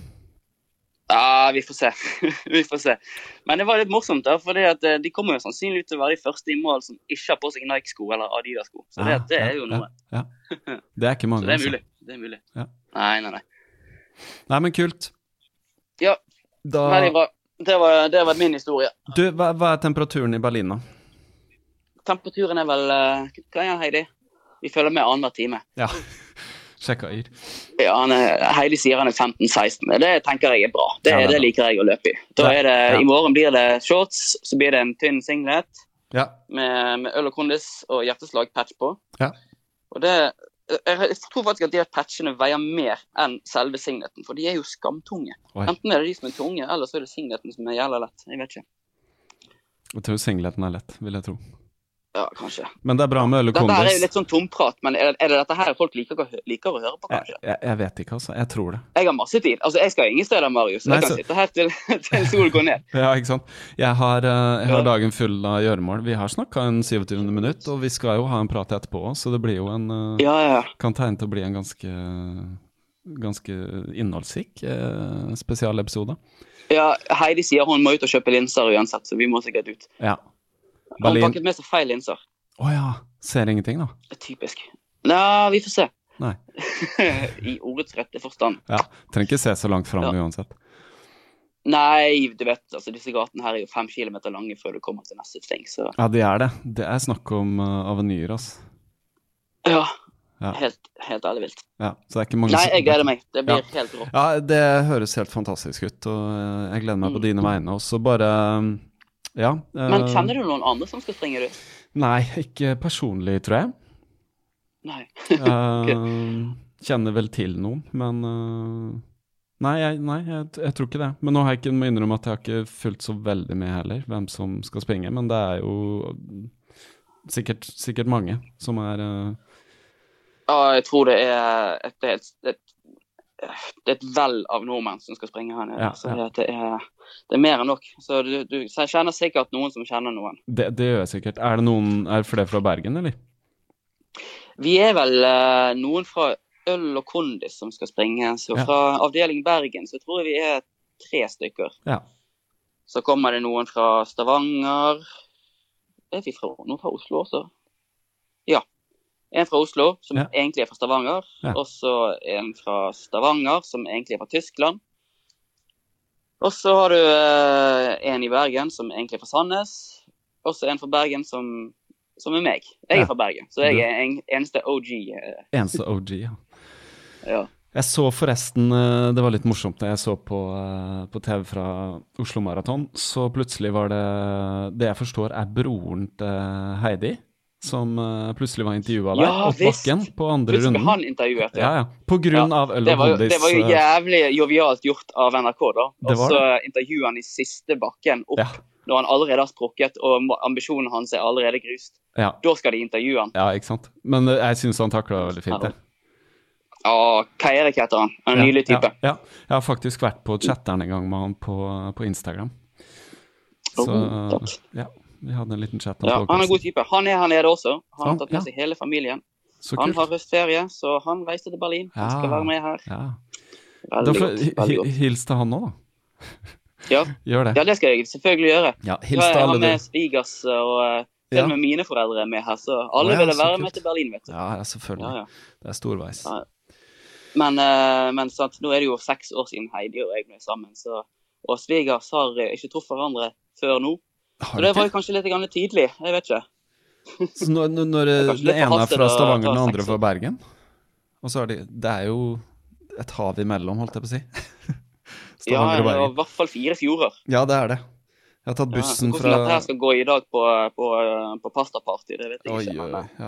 Ja, vi får se. Vi får se. Men det var litt morsomt da, fordi at de kommer jo sannsynlig til å være de første i mål som ikke har på seg Nike-sko eller Adidas-sko. Så det er jo noe. Ja. Det er ikke mange. Så det er mulig. Det er mulig. Ja. Nei. Nei, men kult. Ja, veldig bra. Det var min historie. Du, hva er temperaturen i Berlin da? Temperaturen er vel, hva er den, Heidi? Vi følger med andre time. Ja, sjekka yr. Ja, Heidi sier han er 15-16. Det tenker jeg er bra. Det liker jeg å løpe i. Da er det, i morgen blir det shorts, så blir det en tynn singlet med øl og kondis og hjerteslag-patch på. Ja. Og jeg tror faktisk at de patchene veier mer enn selve singleten, for de er jo skamtunge. Oi. Enten er det de som er tunge, eller så er det singleten som er jævla lett. Jeg vet ikke. Jeg tror singleten er lett, vil jeg tro. Ja, kanskje. Men det er bra med øl og kondis. Dette er jo litt sånn tomprat, men er det dette her folk liker å høre på, kanskje? Jeg vet ikke, altså. Jeg tror det. Jeg har masse tid. Altså, jeg skal ingen steder, Marius. Jeg kan sitte her til sol går ned. Ja, ikke sant? Jeg har dagen full av gjøremål. Vi har snakket en 27. minutt, og vi skal jo ha en prat etterpå, så det blir jo kan tegne til å bli en ganske innholdsrik spesialepisode. Ja, Heidi sier hun må ut og kjøpe linser uansett, så vi må sikkert ut. Ja. Han pakket med seg feil linser. Åja, ser ingenting da? Det er typisk. Nei, vi får se. Nei. I ordets rette forstand. Ja, trenger ikke se så langt frem uansett. Nei, du vet, altså disse gatene her er jo 5 kilometer lange før du kommer til neste ting, så... Ja, det er det. Det er snakk om avenyer, altså. Ja. Helt ærlig vilt. Ja, så det er ikke mange... Nei, jeg gleder meg. Det blir helt rått. Ja, det høres helt fantastisk ut, og jeg gleder meg på dine vegne, og så bare... Ja, men kjenner du noen andre som skal springe, du? Nei, ikke personlig, tror jeg. Nei. Kjenner vel til noen, men nei, jeg tror ikke det. Men nå har jeg ikke må innrømme at jeg har ikke fulgt så veldig med heller, hvem som skal springe, men det er jo sikkert mange som er... Ja, jeg tror det er et vell av nordmenn som skal springe her nede. Ja. Så det er mer enn nok. Så du kjenner sikkert noen som kjenner noen. Det gjør jeg sikkert. Er det flere fra Bergen, eller? Vi er vel noen fra øl og kondis som skal springe. Så fra avdeling Bergen så tror jeg vi er 3 stykker. Ja. Så kommer det noen fra Stavanger. Er vi fra noen fra Oslo også? Ja. En fra Oslo, som egentlig er fra Stavanger, og så en fra Stavanger, som egentlig er fra Tyskland. Og så har du en i Bergen, som egentlig er fra Sandnes, og så en fra Bergen som er meg. Jeg er fra Bergen, så jeg er eneste OG. Eneste OG, ja. Jeg så forresten, det var litt morsomt, da jeg så på TV fra Oslo Marathon, så plutselig var det jeg forstår er broren til Heidi, som plutselig var intervjuet der, opp bakken på andre runden. Han intervjuet, På grunn av øl og kondis. Det var jo jævlig jovialt gjort av NRK da. Og så intervjuet han i siste bakken opp, når han allerede har sprukket, og ambisjonen hans er allerede grust. Da skal de intervjue han. Ja, ikke sant? Men jeg synes han taklet veldig fint det. Ja, Kairik heter han. En nylig type. Ja, jeg har faktisk vært på chatteren en gang med han på Instagram. Så, vi hadde en liten chat. Ja, han er en god type. Han er her nede også. Han har tatt med seg hele familien. Han har høstferie, så han reiste til Berlin. Han skal være med her. Veldig godt. Hils til han nå, da. Ja. Gjør det. Ja, det skal jeg selvfølgelig gjøre. Ja, hils til alle. Jeg har med svigers og til og med mine foreldre med her, så alle ville være med til Berlin, vet du. Ja, selvfølgelig. Det er storveis. Men sant, nå er det jo 6 år siden Heidi og jeg ble sammen, og svigers har ikke truffet hverandre før nå. Så det var jo kanskje litt tidlig, jeg vet ikke. Så når det ene er fra Stavanger, den andre fra Bergen, og så er det er jo et hav imellom, holdt jeg på å si. Stavanger og Bergen. Ja, i hvert fall 4 fjorder. Ja, det er det. Jeg har tatt bussen fra... Hvordan dette skal gå i dag på pastaparty, det vet jeg ikke.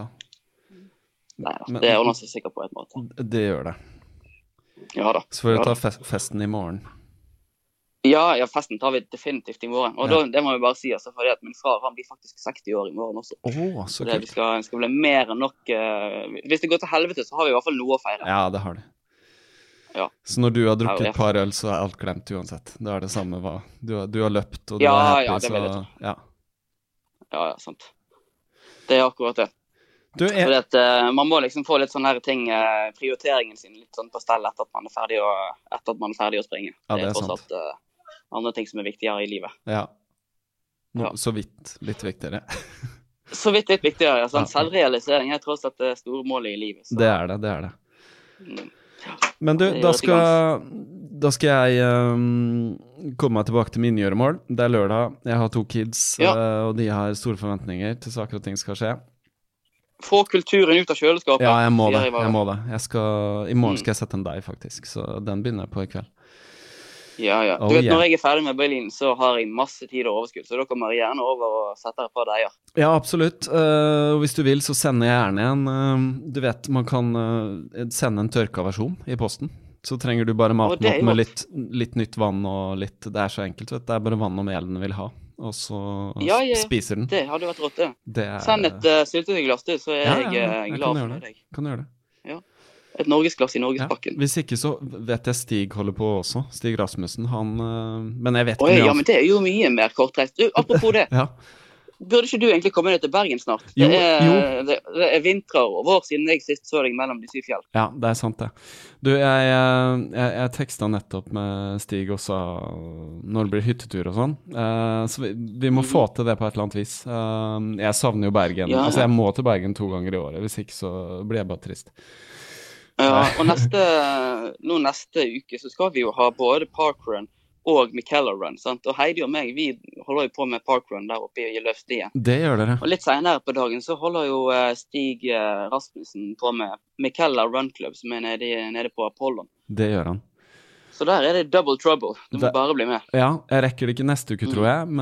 Nei, det ordner seg sikkert på et måte. Det gjør det. Ja da. Så får vi ta festen i morgen. Ja, festen tar vi definitivt i morgen. Og det må vi bare si, altså, fordi at min far han blir faktisk 60 år i morgen også. Så det kult. skal bli mer enn nok. Hvis det går til helvete, så har vi i hvert fall noe å feire. Ja, det har det. Ja. Så når du har drukket et par øl, så alt glemt uansett. Da det samme hva. Du har løpt, og du happy, det vil jeg tro. Ja, sant. Det akkurat det. Fordi at man må liksom få litt sånne her ting, prioriteringen sin litt sånn på stell etter at man er ferdig å springe. Ja, det er tross sant. alt andre ting som er viktigere i livet. Ja. Så vidt litt viktigere. Så vidt litt viktigere, ja. Selvrealisering er tross alt det store målet i livet. Så. Det er det. Men du, da skal jeg komme meg tilbake til mine gjøremål. Det er lørdag, jeg har 2 kids, og de har store forventninger til saker og ting skal skje. Få kulturen ut av kjøleskapet. Ja, jeg må det. I morgen skal jeg sette en deg, faktisk, så den begynner jeg på i kveld. Ja. Du vet, når jeg er ferdig med Berlin, så har jeg masse tid og overskudd, så da kommer jeg gjerne over og setter et par deier. Ja, absolutt. Hvis du vil, så sender jeg gjerne en. Du vet, man kan sende en tørka versjon i posten. Så trenger du bare maten opp med litt nytt vann og litt. Det er så enkelt, vet du. Det er bare vann og mel den vil ha. Og så spiser den. Det hadde vært rått, det. Send et syltetøyglass til, så er jeg glad for deg. Kan gjøre det. Ja. Et norgesglass i Norgespakken. Hvis ikke så vet jeg Stig holder på også. Stig Rasmussen, han. Men jeg vet ikke mye. Ja, men det er jo mye mer kortreist. Du, apropos det. Burde ikke du egentlig komme ned til Bergen snart? Det er vintrer og vår siden jeg sist så deg mellom de 7 fjell. Ja, det er sant det. Du, jeg tekstet nettopp med Stig og sa når det blir hyttetur og sånn. Så vi må få til det på et eller annet vis. Jeg savner jo Bergen. Altså jeg må til Bergen 2 ganger i året. Hvis ikke så blir jeg bare trist. Ja, og neste uke så skal vi jo ha både parkrun og Michaela Run, sant? Og Heidi og meg, vi holder jo på med parkrun der oppe i Løvstien. Det gjør dere. Og litt senere på dagen så holder jo Stig Rasmussen på med Michaela Run Club, som er nede på Apollon. Det gjør han. Så der er det double trouble. Du må bare bli med. Ja, jeg rekker det ikke neste uke, tror jeg,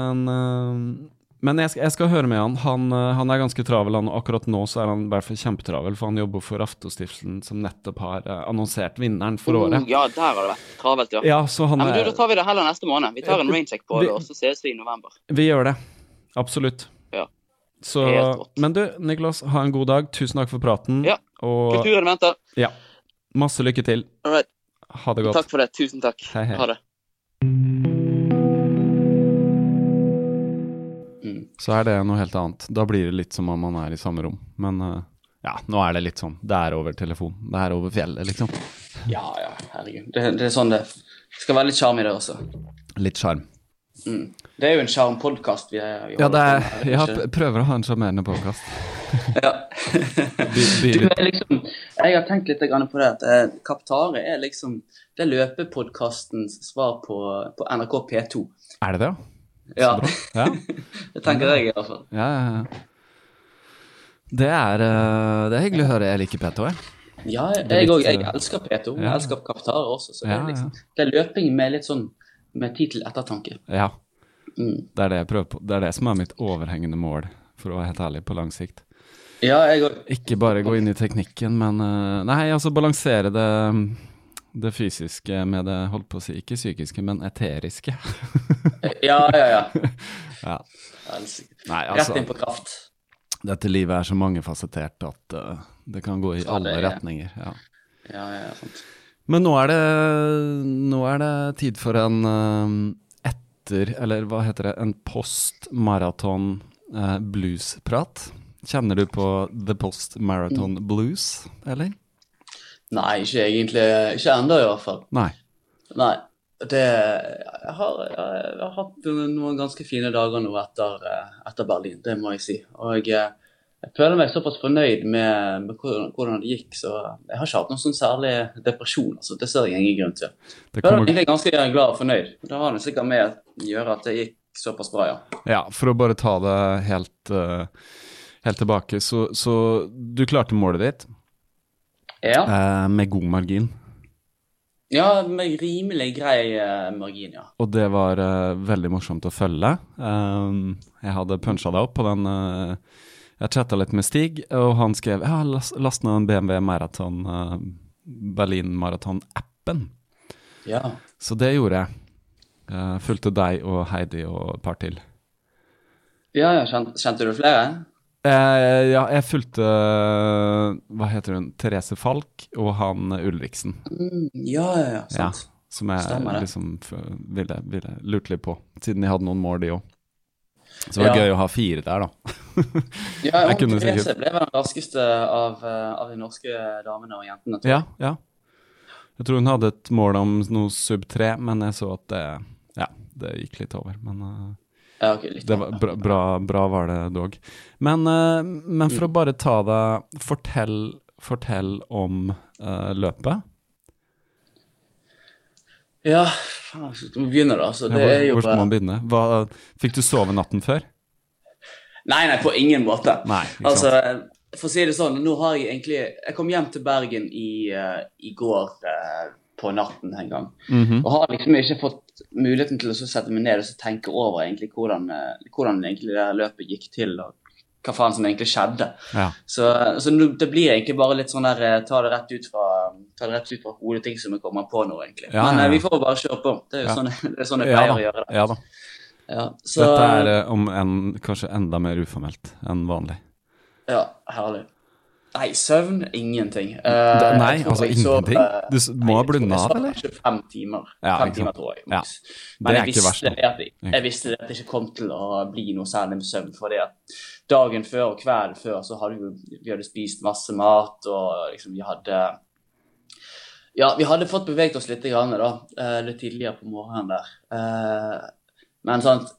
men jeg skal høre med han. Han er ganske travel, og akkurat nå så er han i hvert fall kjempetravel, for han jobber for Aftostiftelsen, som nettopp har annonsert vinneren for året. Ja, der har det vært travelt, ja. Ja, så men du, da tar vi det heller neste måned. Vi tar en raincheck på det, og så ses vi i november. Vi gjør det. Absolutt. Ja. Så, men du, Niklas, ha en god dag. Tusen takk for praten. Ja, kulturen venter. Ja, masse lykke til. Alright. Ha det godt. Takk for det, tusen takk. Hei. Ha det. Så er det noe helt annet. Da blir det litt som om man er i samme rom. Men nå er det litt sånn. Det er over telefon. Det er over fjellet, liksom. Ja, herregud. Det er sånn det skal være litt charm i det også. Litt charm. Det er jo en charm-podcast vi jeg prøver å ha en charmerende podcast. Ja. Jeg har tenkt litt på det at Kaptare er liksom det løpepodcastens svar på NRK P2. Er det det? Ja. Det tenker jeg i hvert fall. Ja. Det er hyggelig å høre. Jeg liker P2, Ja, jeg elsker P2. Jeg elsker Kaptare også. Så det er løping med litt sånn med tid til ettertanke. Ja, det er det jeg prøver på. Det er det som er mitt overhengende mål, for å være helt ærlig, på lang sikt. Ja, ikke bare gå inn i teknikken, men balansere det fysiske med det, holdt på å si, ikke psykiske, men eteriske. Ja. Nei, rett inn på kraft. Dette livet er så mangefasettert at det kan gå i alle retninger. Ja, sant. Men nå er det tid for en en post-marathon blues-prat. Kjenner du på The Post-Marathon Blues, eller? Nei, ikke egentlig. Ikke enda i hvert fall. Nei. Jeg har hatt noen ganske fine dager nå etter Berlin, det må jeg si. Og jeg føler meg såpass fornøyd med hvordan det gikk, så jeg har ikke hatt noen sånn særlig depresjon, altså. Det ser jeg ingen grunn til. Jeg er egentlig ganske glad og fornøyd. Det har det sikkert med å gjøre at det gikk såpass bra, Ja, for å bare ta det helt tilbake, så du klarte målet ditt? Ja. Med god margin. Ja, med rimelig grei margin, ja. Og det var veldig morsomt å følge. Jeg hadde punchet deg opp på den. Jeg chattet litt med Stig, og han skrev, last ned en BMW Marathon, Berlin Marathon-appen. Ja. Så det gjorde jeg. Fulgte deg og Heidi og et par til. Ja, kjente du flere? Ja, jeg fulgte, hva heter hun, Therese Falk og han Ulriksen. Ja, sant. Ja, som jeg liksom ville lurt litt på, siden de hadde noen mål de også. Så det var gøy å ha 4 der da. Ja, Therese ble vel den raskeste av de norske damene og jentene. Ja. Jeg tror hun hadde et mål om noe sub 3, men jeg så at det gikk litt over. Men okay, det var bra var det dog. Men for å bare ta deg, fortell om løpet. Ja, faen, vi begynner da. Så det hvor skal man begynne? Fikk du sove natten før? Nei, på ingen måte. Nei, altså, for å si det sånn, nå har jeg kom hjem til Bergen i går på natten en gang, og har liksom ikke fått muligheten til å sette meg ned og tenke over egentlig hvordan egentlig det løpet gikk til, og hva faen som egentlig skjedde. Ja. Så det blir egentlig bare litt sånn der, ta det rett ut fra hodet ting som jeg kommer på nå egentlig. Ja, men vi får bare kjøre på. Det er jo sånn jeg pleier å gjøre det. Ja da. Ja, så, dette kanskje enda mer uformelt enn vanlig. Ja, herlig. Nei, søvn, ingenting. Nei, altså ingenting? Du må ha blundet av, eller? Jeg sov 5 timer. 5 timer, tror jeg. Ja. Men jeg visste at det ikke kom til å bli noe særlig med søvn, fordi at dagen før og kvelden før så hadde vi hadde spist masse mat, og liksom vi hadde fått beveget oss litt grann da, litt tidligere på morgenen der. Men sant,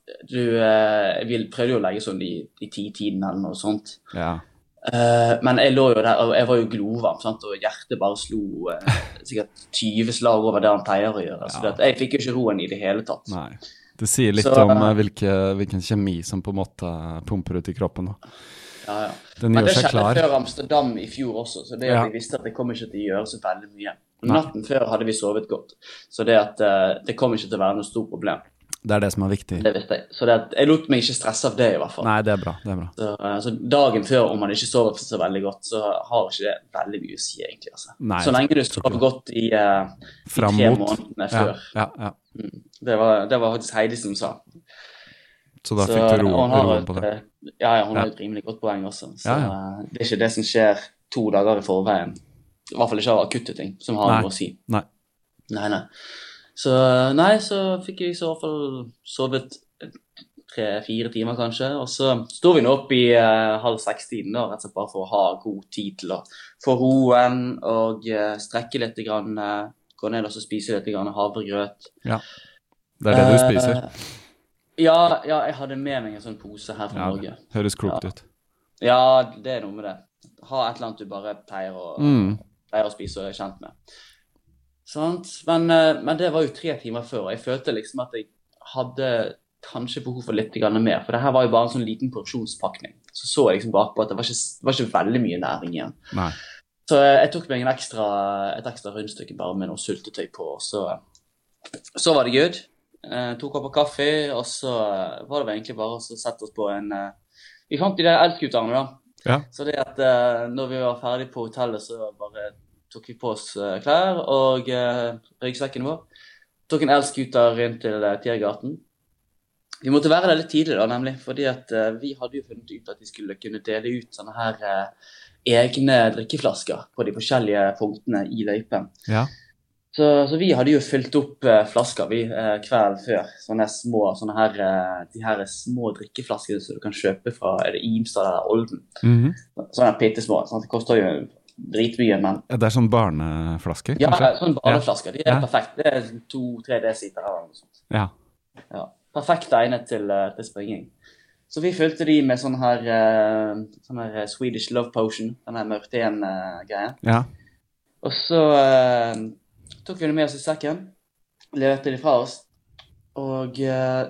vi prøvde jo å legge sånn i 10-tiden eller noe sånt. Ja. Men jeg lå jo der, og jeg var jo glovarm, sant? Og hjertet bare slo sikkert 20 slag over det han pleier å gjøre. Så jeg fikk jo ikke roen i det hele tatt. Nei. Det sier litt om hvilken kjemi som på en måte pumper ut i kroppen da. Ja. Den gjør seg klar. Men det skjedde før Amsterdam i fjor også, så det at jeg visste at det kom ikke til å gjøre så veldig mye. Natten før hadde vi sovet godt, så det at det kom ikke til å være noe stort problem. Det er det som er viktig. Det visste jeg. Så jeg lot meg ikke stresse av det i hvert fall. Nei, det er bra. Så dagen før, om man ikke sover så veldig godt, så har ikke det veldig mye å si egentlig. Altså. Nei, så lenge du sover godt i 3 månedene før. Ja. Det var faktisk Heidi som sa. Så da fikk du roen på det? Ja, hun har et rimelig godt poeng også. Så det er ikke det som skjer 2 dager i forveien. I hvert fall ikke av akutte ting som har noe å si. Nei. Så fikk jeg i så fall sovet 3-4 timer kanskje, og så stod vi nå opp i 5:30 da, rett og slett bare for å ha god tid til å få roen og strekke litt grann, gå ned og så spise litt grann havregrøt. Ja, det er det du spiser. Ja, jeg hadde med meg en sånn pose her fra Norge. Høres klokt ut. Ja, det er noe med det. Ha et eller annet du bare pleier å spise og er kjent med. Men det var jo 3 timer før, og jeg følte liksom at jeg hadde kanskje behov for litt mer, for det her var jo bare en sånn liten porsjonspakning. Så jeg liksom bakpå at det var ikke veldig mye næring igjen. Nei. Så jeg tok meg et ekstra rundstykke bare med noe sultetøy på, og så var det good. 2 kopper kaffe, og så var det egentlig bare å sette oss på vi fant de der elskuterne da. Ja. Så det at når vi var ferdig på hotellet, så bare tok vi på oss klær og ryggsekken vår. Tok en elskuter inn til Tiergarten. Vi måtte være der litt tidlig da, nemlig, fordi at vi hadde jo funnet ut at vi skulle kunne dele ut sånne her egne drikkeflasker på de forskjellige punktene i løypen. Ja. Så vi hadde jo fylt opp flasker kvelden før, de her små drikkeflasker som du kan kjøpe fra Imstad eller Olden. Sånne pittesmå, sånn, det koster jo dritmye, men... Det er sånn barneflasker, kanskje? Ja, sånn barneflasker. De er perfekt. Det er 2-3 deciliter eller noe sånt. Ja. Perfekt egnet til springing. Så vi fylte de med sånn her Swedish Love Potion, den her mørkteen-greien. Ja. Og så tok vi det med oss i sekken, leverte de fra oss, og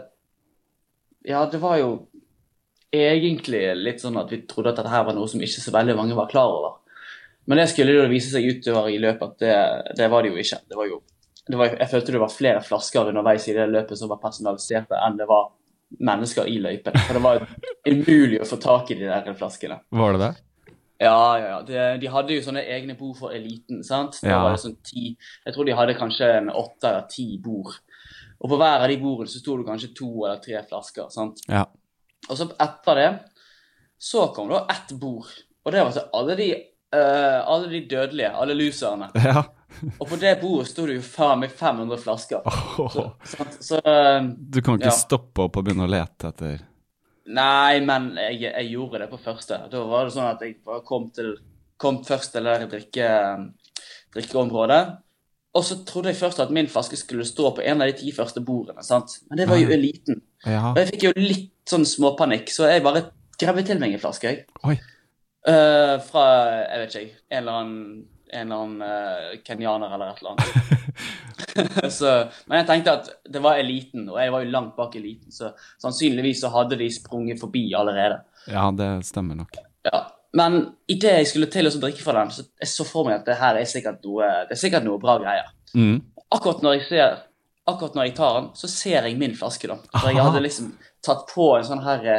det var jo egentlig litt sånn at vi trodde at dette her var noe som ikke så veldig mange var klar over. Men det skulle jo vise seg utover i løpet at det var det jo ikke. Jeg følte det var flere flasker underveis i det løpet som var personaliserte enn det var mennesker i løypen. For det var umulig å få tak i de der flaskene. Var det det? Ja. De hadde jo sånne egne bord for eliten, sant? Da var det sånn 10, jeg tror de hadde kanskje 8 eller 10 bord. Og på hver av de bordene så stod det kanskje 2 eller 3 flasker, sant? Ja. Og så etter det, så kom da ett bord, og det var til alle de dødelige, alle loserne. Ja. Og på det bordet stod det jo faen meg 500 flasker. Så, du kan ikke stoppe opp og begynne å lete etter... Nei, men jeg gjorde det på første. Da var det sånn at jeg bare kom først til det drikkeområdet. Og så trodde jeg først at min flaske skulle stå på en av de 10 første bordene, sant? Men det var jo eliten. Ja. Og jeg fikk jo litt sånn småpanikk, så jeg bare grebbet til meg en flaske, jeg. Oi. Fra, jeg vet ikke, en eller annen kenyaner eller et eller annet. Men jeg tenkte at det var eliten, og jeg var jo langt bak eliten, så sannsynligvis så hadde de sprunget forbi allerede. Ja, det stemmer nok. Ja, men i det jeg skulle til å drikke fra den, så jeg så for meg at det her er sikkert noe bra greier. Akkurat når jeg tar den, så ser jeg min flaske da. For jeg hadde liksom tatt på en sånn her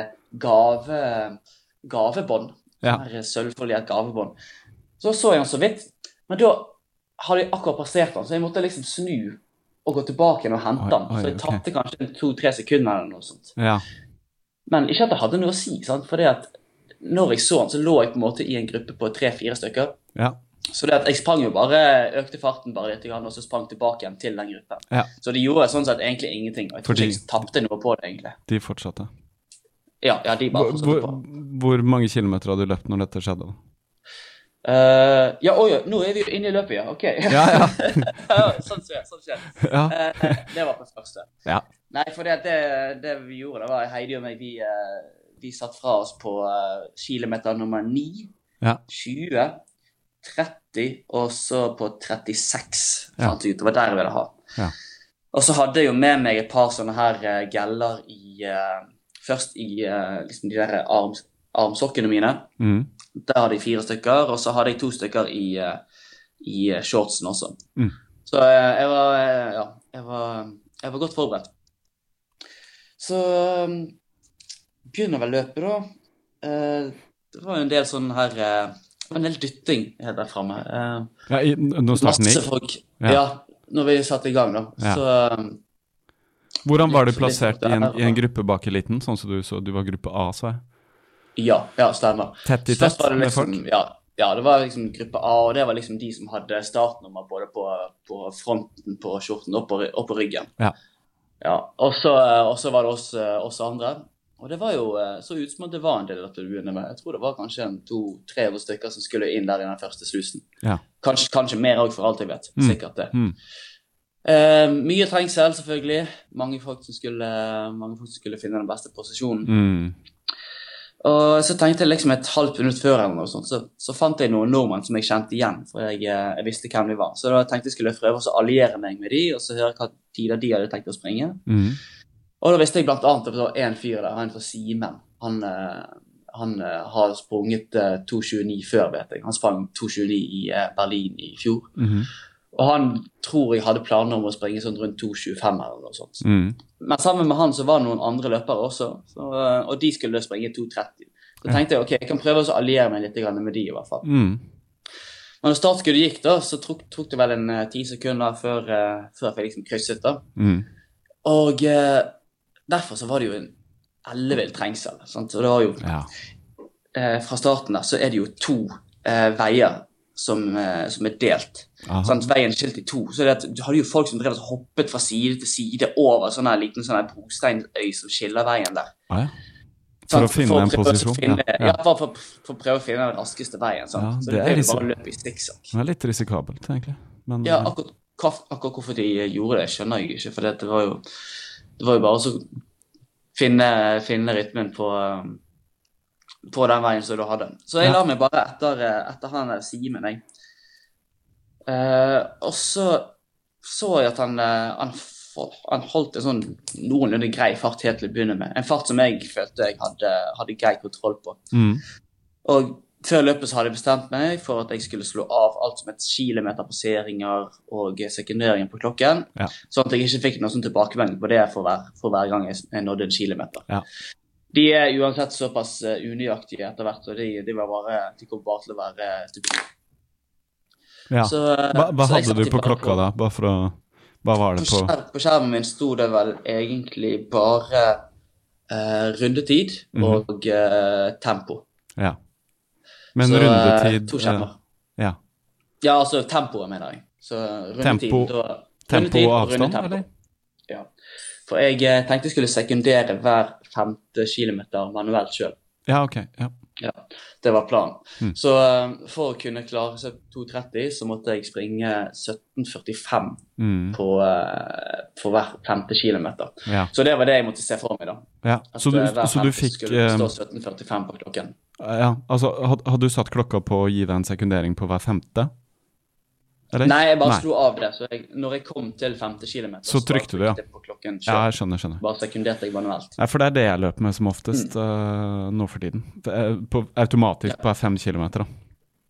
gavebånd. Sånn her sølvfoliert gavebånd. Så jeg den så vidt, men da hadde jeg akkurat passert den, så jeg måtte liksom snu og gå tilbake og hente den. Så jeg tappte kanskje 2-3 sekunder eller noe sånt. Ja. Men ikke at det hadde noe å si, sant? For det at når jeg så den, så lå jeg på en måte i en gruppe på 3-4 stykker. Ja. Så det at jeg sprang jo bare, økte farten bare litt, og så sprang tilbake igjen til den gruppen. Ja. Så de gjorde sånn sett egentlig ingenting, og jeg tror ikke jeg tappte noe på det egentlig. De fortsatte? Ja, de bare fortsatte på. Hvor mange kilometer hadde du løpt når dette skjedde? Nå er vi jo inne i løpet, ja, ok. Sånn skjer. Ja. Det var på første. Ja. Nei, for det vi gjorde, det var Heidi og meg, vi satt fra oss på kilometer nummer 9, 20, 30, og så på 36, fant jeg ut, det var der jeg ville ha. Ja. Og så hadde jeg jo med meg et par sånne her geller først i liksom de der armsokkene mine. Der hadde jeg 4 stykker, og så hadde jeg 2 stykker i shortsen også. Så jeg var godt forberedt. Så begynner vel løpet da. Det var jo en del sånn her, det var en del dytting helt der fremme. Når starten gikk? Folk, når vi satte i gang da. Ja. Så, hvordan var du plassert i en gruppe bak eliten, sånn som du var gruppe A, så jeg? Ja, stemmer. Tett i tett med folk? Ja, det var liksom gruppe A, og det var liksom de som hadde startnummer både på fronten på skjorten og på ryggen. Ja. Og så var det oss andre. Og det var jo så ut som at det var en del at du begynner med. Jeg tror det var kanskje 200-300 stykker som skulle inn der i den første slusen. Ja. Kanskje mer også for alt jeg vet, sikkert det. Mye trengsel selvfølgelig. Mange folk som skulle finne den beste posisjonen. Og så tenkte jeg liksom et halvt minutt før eller noe sånt, så fant jeg noen nordmenn som jeg kjente igjen, for jeg visste hvem de var. Så da tenkte jeg skulle prøve å alliere meg med de, og så høre hva tider de hadde tenkt å springe. Og da visste jeg blant annet at det var en fyr der, han fra Simen. Han har sprunget 2.29 før, vet jeg. Han sprang 2.29 i Berlin i fjor. Og han tror jeg hadde planer om å springe sånn rundt 2.25 eller noe sånt. Men sammen med han så var det noen andre løpere også, og de skulle springe 2.30. Så tenkte jeg, ok, jeg kan prøve å alliere meg litt med de i hvert fall. Men når startskuddet gikk da, så tok det vel en 10 sekunder før jeg liksom krysset da. Og derfor så var det jo en ellevill trengsel, sant? Og det var jo, fra starten der så er det jo 2 veier som er delt. Sånn, veien skilt i 2. Så du hadde jo folk som drev og hoppet fra side til side over sånn her liten sånn her brosteinøy som skiller veien der. For å finne en posisjon? For å prøve å finne den raskeste veien. Så det er jo bare å løpe i stikksakk. Det er litt risikabelt, egentlig. Men, akkurat hvorfor de gjorde det, skjønner jeg ikke. For det var jo bare å finne rytmen på den veien som du hadde. Så jeg la meg bare etter han Simen, jeg. Og så jeg at han holdt en sånn noenlunde grei fart helt til å begynne med. En fart som jeg følte jeg hadde grei kontroll på. Og før løpet så hadde jeg bestemt meg for at jeg skulle slå av alt som et kilometerpasseringer og sekunderingen på klokken, sånn at jeg ikke fikk noe sånn tilbakemelding på det for hver gang jeg nådde en kilometer. De er uansett såpass unøyaktige etter hvert, så de kom bare til å være stupide. Hva hadde du på klokka da, bare for å Hva var det på? På skjermen min sto det vel egentlig bare rundetid og tempo. Ja. Men Så, rundetid... 2 skjermer. Ja. Ja, altså tempoet, mener jeg. Så rundetid, tempo og avstand, eller? Ja. For jeg tenkte jeg skulle sekundere hver 5. kilometer manuelt selv. Ja, ok. Ja. Ja, det var planen. Så for å kunne klare seg 2.30, så måtte jeg springe 17.45 på hver 5. kilometer. Ja. Så det var det jeg måtte se for meg da. Ja. Så du fikk... skulle stå 17.45 på klokken. Ja, altså, hadde du satt klokka på å gi deg en sekundering på hver 5.? Eller? Nei, jeg bare slo av det. Så når jeg kom til 5. kilometer, så trykte du, ja. På klokken selv. Ja, jeg skjønner. Bare sekunderte jeg manuelt. Ja, for det er det jeg løper med som oftest nå for tiden. Automatisk på 5 kilometer da.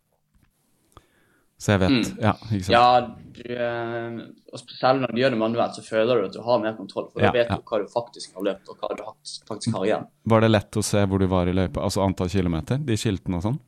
Så jeg vet, ja, ikke sant? Ja, selv når du gjør det manuelt, så føler du at du har mer kontroll, for du vet jo hva du faktisk har løpt, og hva du faktisk har igjen. Var det lett å se hvor du var i løypa, altså antall kilometer, de skiltene og sånn?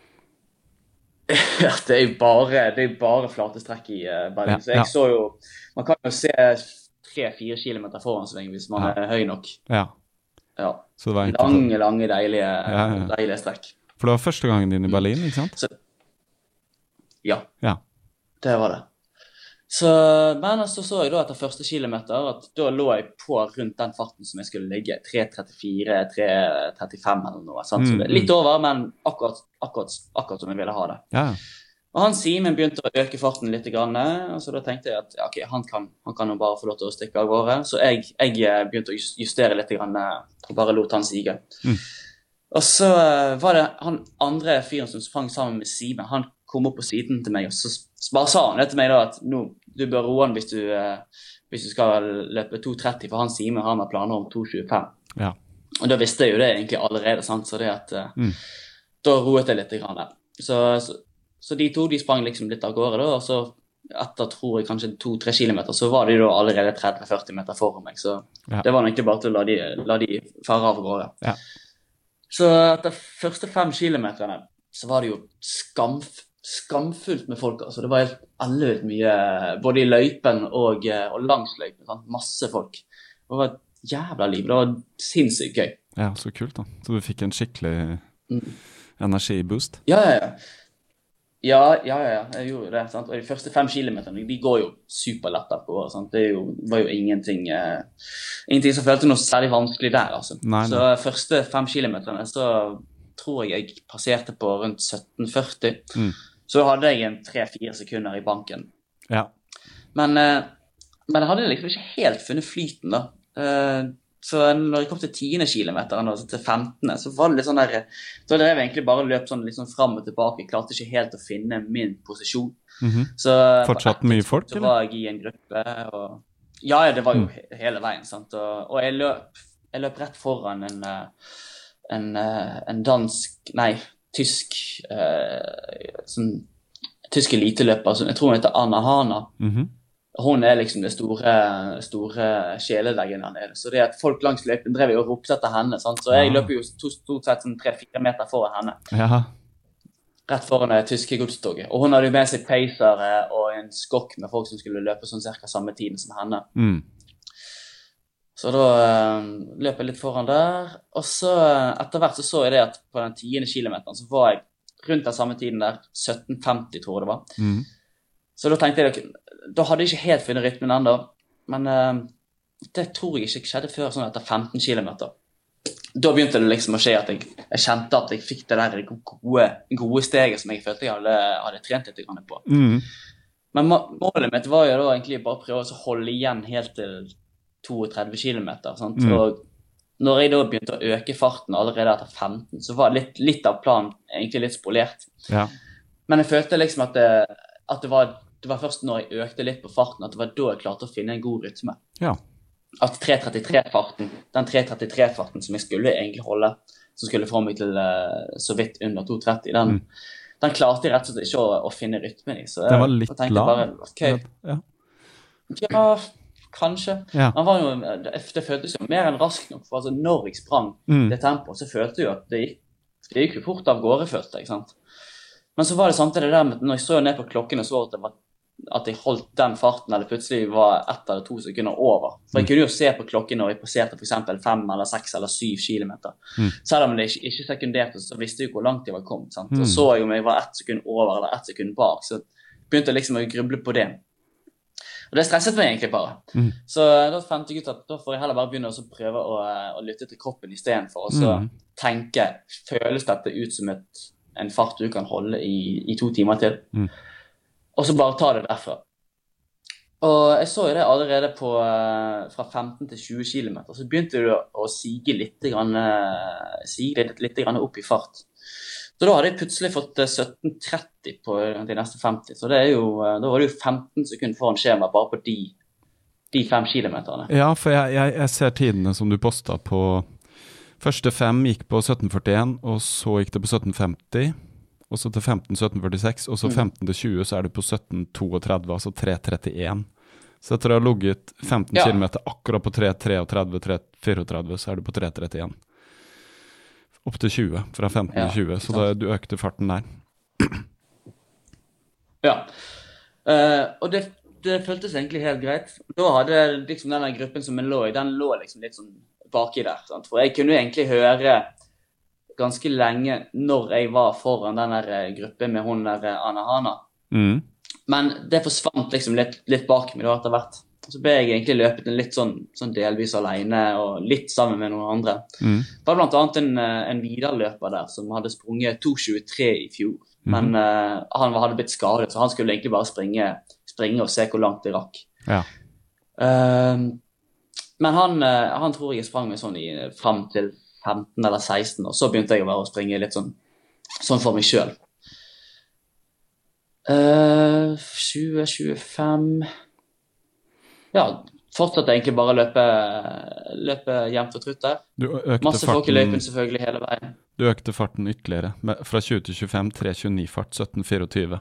Ja, det er bare flate strekk i Berlin. Så jeg så jo, man kan jo se 3-4 kilometer foran sving hvis man er høy nok. Ja. Så det var lange, deilige strekk. For det var første gangen din i Berlin, ikke sant? Ja, det var det. Men så jeg da etter 1. kilometer at da lå jeg på rundt den farten som jeg skulle ligge, 3.34, 3.35 eller noe, sant? Så det er litt over, men akkurat som jeg ville ha det. Ja. Og han Simen begynte å øke farten litt grann, og så da tenkte jeg at ok, han kan jo bare få lov til å stikke av gårde, så jeg begynte å justere litt grann, og bare lot han sige. Og så var det han andre fyren som sprang sammen med Simen, han kom opp på siden til meg, og så bare sa han det til meg da, at du bør roe han hvis du skal løpe 2.30, for han Simen har med planer om 2.25. Ja. Og da visste jeg jo det egentlig allerede, sant? Så det at da roet jeg litt grann. Så de to, de sprang liksom litt av gårde da, og så etter, tror jeg, kanskje 2-3 kilometer, så var de da allerede 30-40 meter foran meg, så det var egentlig bare til å la de fare av gårde. Ja. Så etter første 5 kilometerne, så var det jo skamfullt med folk, altså det var helt ellevilt mye, både i løypen og langs løypen, sant? Masse folk. Det var et jævla liv, det var sinnssykt gøy. Ja, så kult da. Så du fikk en skikkelig energiboost? Ja, jeg gjorde det, sant? Og de første 5 kilometerne, de går jo superlett av gårde, sant? Det var jo ingenting som følte noe særlig vanskelig der, altså. Nei. Så første 5 kilometerne, så tror jeg passerte på rundt 17.40. Så hadde jeg en 3-4 sekunder i banken. Ja. Men jeg hadde liksom ikke helt funnet flyten da. Så når jeg kom til 10. kilometeren og til 15. så var det litt sånn der, så drev jeg egentlig bare løp sånn litt sånn frem og tilbake. Jeg klarte ikke helt å finne min posisjon. Så fortsatt mye folk, eller? Så var jeg i en gruppe, og ja, det var jo hele veien, sant? Og jeg løp rett foran en tysk tysk eliteløper, jeg tror hun heter Anna Hana. Hun er liksom det store sjeleleggen her nede, så det at folk langs løypen drev jo og ropte etter henne, sant? Så jeg løper jo stort sett 3-4 meter foran henne. Ja. Rett foran det tyske godstoget, og hun hadde jo med seg pacere og en skokk med folk som skulle løpe sånn cirka samme tiden som henne. Så da løp jeg litt foran der, og så etter hvert så jeg det at på den 10. kilometeren så var jeg rundt den samme tiden der, 17.50 tror jeg det var. Så da tenkte jeg, da hadde jeg ikke helt funnet rytmen enda, men det tror jeg ikke skjedde før sånn etter 15 kilometer. Da begynte det liksom å skje at jeg kjente at jeg fikk det der gode steget som jeg følte jeg hadde trent litt grann på. Men målet mitt var jo da egentlig bare å prøve å holde igjen helt til 32 kilometer, sant? Og når jeg da begynte å øke farten allerede etter 15, så var litt av planen egentlig litt spolert. Ja. Men jeg følte liksom at det var først når jeg økte litt på farten, at det var da jeg klarte å finne en god rytme. Ja. At 3.33-farten, den 3.33-farten som jeg skulle egentlig holde, som skulle få meg til så vidt under 2.30, den klarte jeg rett og slett ikke å finne rytmen i. Så det var litt lav? Okay. Ja, kanskje. Ja. Det føltes jo mer enn raskt nok, for altså, når jeg sprang det tempoet, så følte jeg jo at det gikk jo fort av gårde, følte jeg, sant? Men så var det samtidig det der med, når jeg så ned på klokken og så at at jeg holdt den farten, eller plutselig var 1 eller 2 sekunder over. For jeg kunne jo se på klokken når jeg passerte for eksempel 5 eller 6 eller 7 kilometer. Selv om det ikke sekunderte, så visste jeg jo hvor langt jeg var kommet, sant? Og så jeg om jeg var 1 sekund over eller 1 sekund bak, så begynte jeg liksom å gruble på det. Og det stresset meg egentlig bare. Så da fant jeg ut at da får jeg heller bare begynne å prøve å lytte til kroppen i stedet for, og så tenke, føles dette ut som en fart du kan holde i 2 timer til, og så bare ta det derfra. Og jeg så jo det allerede fra 15 til 20 kilometer, så begynte det å sige litt opp i fart. Så da hadde jeg plutselig fått 17:30 på de neste 50, så da var det jo 15 sekunder foran skjema bare på de 5 kilometerne. Ja, for jeg ser tidene som du postet på. Første 5 gikk på 17:41, og så gikk det på 17:50, og så til 15 17:46, og så 15 til 20 så du på 17:32, altså 3:31. Så etter å ha logget 15 kilometer akkurat på 3:33, 3:34, så du på 3:31. Opp til 20, fra 15 til 20, så da du økte farten der. Ja, og det føltes egentlig helt greit. Da hadde liksom denne gruppen som jeg lå i, den lå liksom litt sånn baki der, sant? For jeg kunne jo egentlig høre ganske lenge når jeg var foran denne gruppen med hun der Anna Hana. Men det forsvant liksom litt bak meg da etter hvert. Så ble jeg egentlig løpet litt sånn delvis alene og litt sammen med noen andre. Det var blant annet en videreløper der som hadde sprunget 2:23 i fjor. Men han hadde blitt skadet, så han skulle egentlig bare springe og se hvor langt det rakk. Ja. Men han tror jeg sprang meg sånn frem til 15 eller 16, og så begynte jeg å springe litt sånn for meg selv. 20-25... Ja, fortsatte egentlig bare løpe jevnt og trutt der. Masse folk i løypen selvfølgelig hele veien. Du økte farten ytterligere, fra 20 til 25, 3:29 fart, 17:24.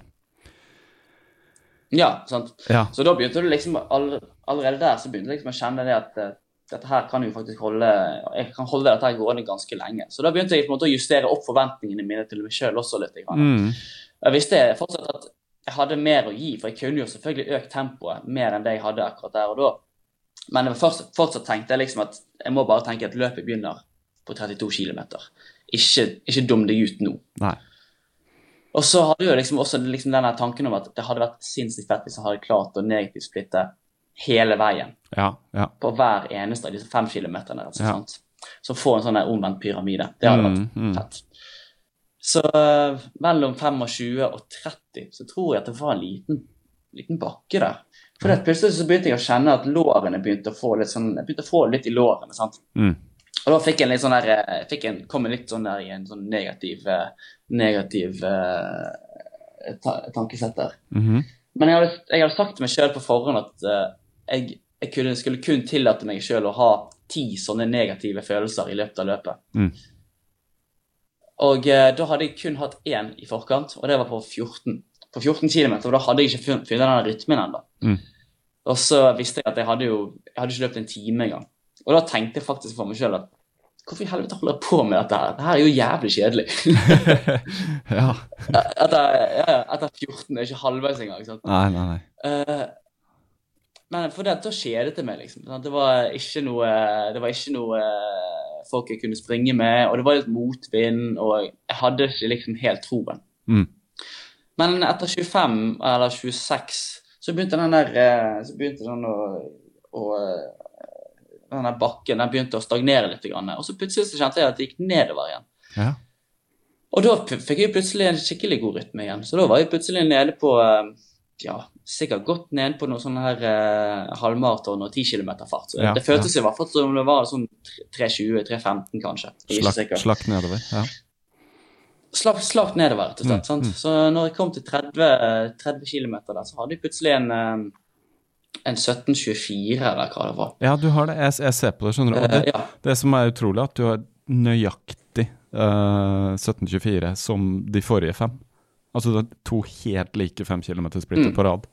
Ja, sant. Ja. Så da begynte du liksom, allerede der så begynte jeg liksom å kjenne det at dette her kan jo faktisk jeg kan holde dette her gående ganske lenge. Så da begynte jeg på en måte å justere opp forventningene mine til meg selv også litt. Jeg visste fortsatt at jeg hadde mer å gi, for jeg kunne jo selvfølgelig økt tempoet mer enn det jeg hadde akkurat der og da. Men jeg fortsatt tenkte jeg liksom at jeg må bare tenke at løpet begynner på 32 kilometer. Ikke dum deg ut nå. Nei. Og så hadde jeg jo liksom også denne tanken om at det hadde vært sinnssykt fett hvis jeg hadde klart å negativt splitte hele veien. Ja. På hver eneste av disse 5 kilometerne. Sant? Så få en sånn omvendt pyramide. Det hadde vært fett. Så mellom 25 og 30 så tror jeg at det var en liten bakke der. For plutselig så begynte jeg å kjenne at lårene begynte å få litt sånn, jeg begynte å få litt i lårene, sant? Og da fikk jeg litt sånn der, kom jeg litt sånn der i en sånn negativ tankesett der. Men jeg hadde sagt til meg selv på forhånd at jeg skulle kun tillate meg selv å ha 10 sånne negative følelser i løpet av løpet. Og da hadde jeg kun hatt 1 i forkant, og det var på 14 kilometer, og da hadde jeg ikke funnet denne rytmen enda. Og så visste jeg at jeg hadde ikke løpt en time engang. Og da tenkte jeg faktisk for meg selv at hvorfor i helvete holder jeg på med dette her? Dette her er jo jævlig kjedelig. Ja. Etter 14 er ikke halvveis engang, ikke sant? Nei. Men for det, da kjedet det meg liksom. Det var ikke noe folk jeg kunne springe med, og det var litt motvind, og jeg hadde ikke liksom helt troen. Men etter 25 eller 26, så begynte den bakken, den begynte å stagnere litt, og så plutselig så kjente jeg at det gikk nedover igjen. Ja. Og da fikk jeg plutselig en skikkelig god rytme igjen, så da var jeg plutselig nede på, sikkert godt ned på noen sånne her halvmaraton og 10 kilometer fart. Så det føltes i hvert fall som det var sånn 3:20-3:15 kanskje. Slakt nedover, ja. Slakt nedover, rett og slett. Sant? Så når jeg kom til 30 kilometer der, så hadde jeg plutselig en 17:24 eller hva det var. Ja, du har det. Jeg ser på det, skjønner du. Og det som er utrolig, at du har nøyaktig 17:24 som de forrige 5. Altså det er 2 helt like 5 kilometer splitter på rad.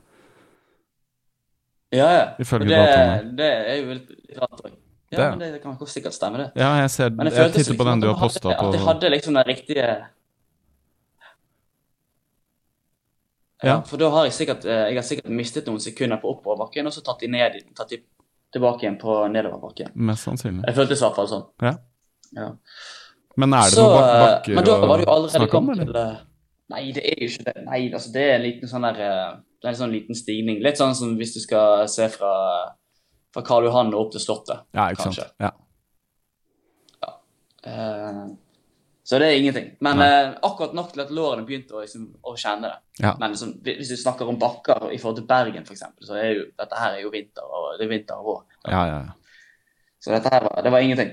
Ja. Det er jo litt rart også. Ja, men det kan sikkert stemme det. Ja, jeg titter på den du har postet på. At jeg hadde liksom den riktige... Ja. For da har jeg har sikkert mistet noen sekunder på oppoverbakken, og så tatt de tilbake igjen på nedoverbakken. Mest sannsynlig. Jeg følte i hvert fall sånn. Ja. Ja. Men er det noen bakker men da var det jo å allerede snakke om, kommet eller? til Nei, det er jo ikke det. Nei, altså det er en liten sånn der det er en sånn liten stigning. Litt sånn som hvis du skal se fra Karl Johan og opp til Slottet. Ja, ikke kanskje. sant. Ja. Så det er ingenting. Men akkurat nok til at lårene begynte å kjenne det. Ja. Men liksom, hvis du snakker om bakker i forhold til Bergen, for eksempel, så er jo dette her er jo vinter, og det er vinter og vår. Ja. Så dette her det var ingenting.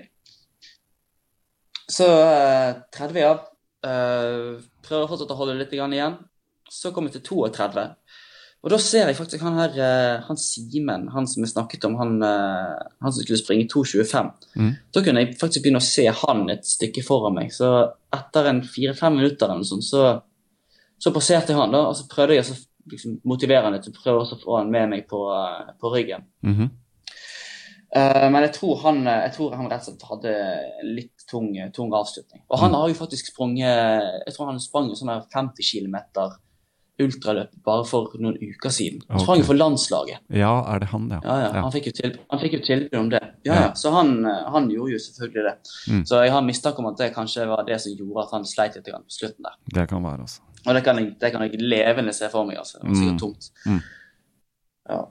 Så 30 av. Prøver fortsatt å holde litt igjen. Så kommer jeg til 32. Og da ser jeg faktisk han her, han Simen, han som jeg snakket om, han som skulle springe 2.25. Da kunne jeg faktisk begynne å se han et stykke foran meg. Så etter en 4-5 minutter eller noe sånt, så passerte jeg han da, og så prøvde jeg å liksom, motivere han litt, og prøve å få han med meg på ryggen. Men jeg tror han rett og slett hadde litt tung avslutning. Og han har jo faktisk sprunget, jeg tror han sprang en sånn her 50 kilometer ultraløp bare for noen uker siden. Han sprang jo for landslaget. Ja, er det han, ja. Ja. Han fikk jo tilbud om det. Ja. Så han gjorde jo selvfølgelig det. Så jeg har mistanke om at det kanskje var det som gjorde at han sleit litt på slutten der. Det kan være, altså. Og det kan jeg levende se for meg, altså. Det var sikkert tungt. Ja.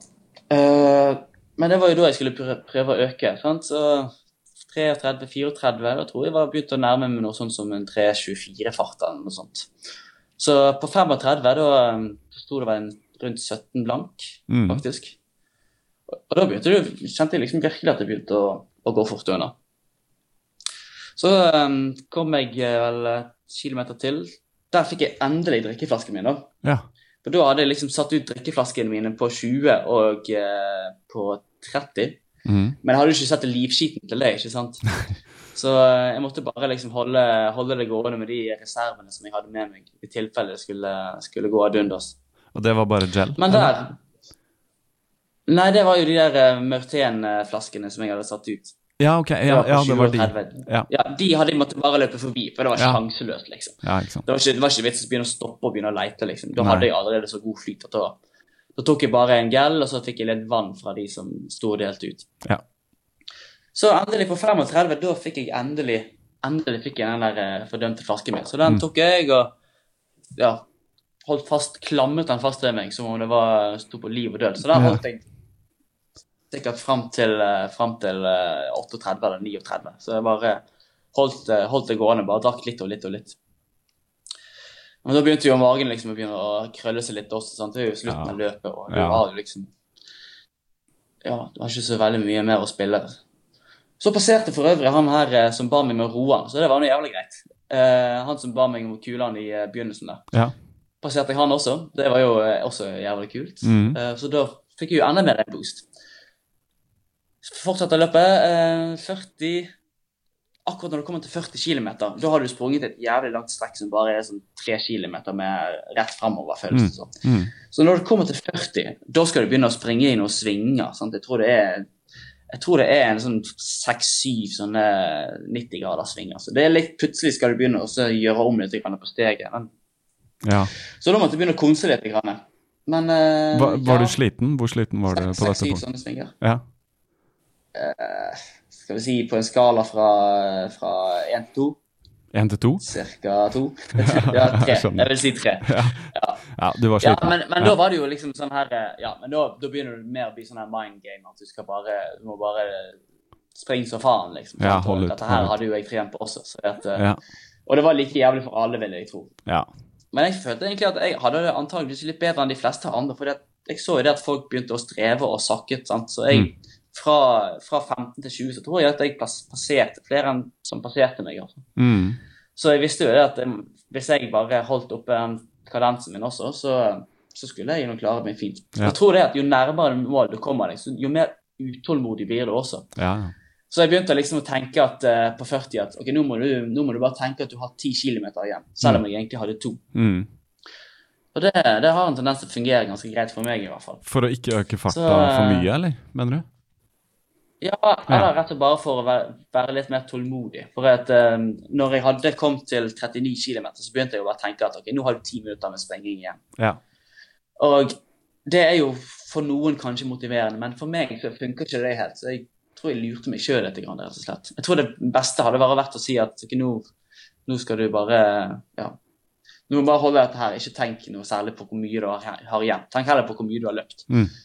Men det var jo da jeg skulle prøve å øke, sant? Så 33-34, da tror jeg var begynt å nærme meg noe sånt som en 3.24-fart eller noe sånt. Så på 35, da stod det vel rundt 17 blank, faktisk. Og da kjente jeg liksom virkelig at det begynte å gå fort unna. Så kom jeg vel kilometer til. Der fikk jeg endelig drikkeflasken min da. Ja. For da hadde jeg liksom satt ut drikkeflaskene mine på 20 og på 30. Men jeg hadde jo ikke sett livskiten til det, ikke sant? Så jeg måtte bare liksom holde det gående med de reservene som jeg hadde med meg i tilfelle det skulle gå ad undas. Og det var bare gel? Men der... Nei, det var jo de der Mørten-flaskene som jeg hadde satt ut. Ja, ok. Ja, det var de. Ja, de hadde jeg måttet bare løpe forbi, for det var sjanseløst, liksom. Ja, ikke sant. Det var ikke vits å begynne å stoppe og begynne å lete, liksom. Da hadde jeg allerede så god flyt at da tok jeg bare en gel, og så fikk jeg litt vann fra de som stod delt ut. Ja. Så endelig på 35, da fikk jeg endelig fikk jeg den der fordømte flasken min. Så den tok jeg og klamret den fast ved meg, som om det stod på liv og død. Så den holdt jeg sikkert frem til 38 eller 39. Så jeg bare holdt det gående, bare drakk litt og litt. Men da begynte jo magen liksom å begynne å krølle seg litt også, sant? Det er jo slutten av løpet, og det var jo liksom, det var ikke så veldig mye mer å spille. Så passerte for øvrig han her som ba meg med roen, så det var noe jævlig greit. Han som ba meg om kulene i begynnelsen der. Ja. Passerte jeg han også, det var jo også jævlig kult. Så da fikk jeg jo enda mer en boost. Fortsatte å løpe 40, akkurat når du kommer til 40 kilometer, da har du sprunget et jævlig langt strekk som bare er sånn 3 kilometer med rett fremover, føles det sånn. Så når du kommer til 40, da skal du begynne å springe i noen svinger, sant? Jeg tror det er en sånn 6-7 sånne 90 grader svinger, så det er litt plutselig skal du begynne å gjøre om litt på steget. Så da måtte du begynne å konse litt. Men, var du sliten? Hvor sliten var du på dette punktet? 6-7 sånne svinger. Ja. Skal vi si på en skala fra 1 til 2. 1 til 2? Cirka 2. Ja, 3. Jeg vil si 3. Ja, du var sliten. Men da var det jo liksom sånn her, men da begynner det mer å bli sånn her mind game, at du må bare springe så faen, liksom. Ja, hold ut. Dette her hadde jo jeg trent på også, og det var like jævlig for alle, vil jeg tro. Ja. Men jeg følte egentlig at jeg hadde det antageligvis litt bedre enn de fleste andre, for jeg så jo det at folk begynte å streve og sakket, sant? Så jeg... Fra 15 til 20 så tror jeg at jeg passerte flere enn som passerte meg. Altså. Så jeg visste jo det at hvis jeg bare holdt oppe den kadensen min også, så skulle jeg jo klare meg fint. Jeg tror det at jo nærmere mål du kommer deg, jo mer utålmodig blir du også. Så jeg begynte liksom å tenke at på 40 at ok, nå må du bare tenke at du har 10 kilometer igjen, selv om jeg egentlig hadde 2. Og det har en tendens til å fungere ganske greit for meg i hvert fall. For å ikke øke farta for mye, eller? Mener du? Ja, eller rett og bare for å være litt mer tålmodig. For at når jeg hadde kommet til 39 kilometer, så begynte jeg å bare tenke at ok, nå har du 10 minutter med sprenging igjen. Ja. Og det jo for noen kanskje motiverende, men for meg så funker ikke det helt, så jeg tror jeg lurte meg selv litt, rett og slett. Jeg tror det beste hadde vært å si at nå skal du bare, nå må du bare holde dette her, ikke tenk noe særlig på hvor mye du har igjen. Tenk heller på hvor mye du har løpt.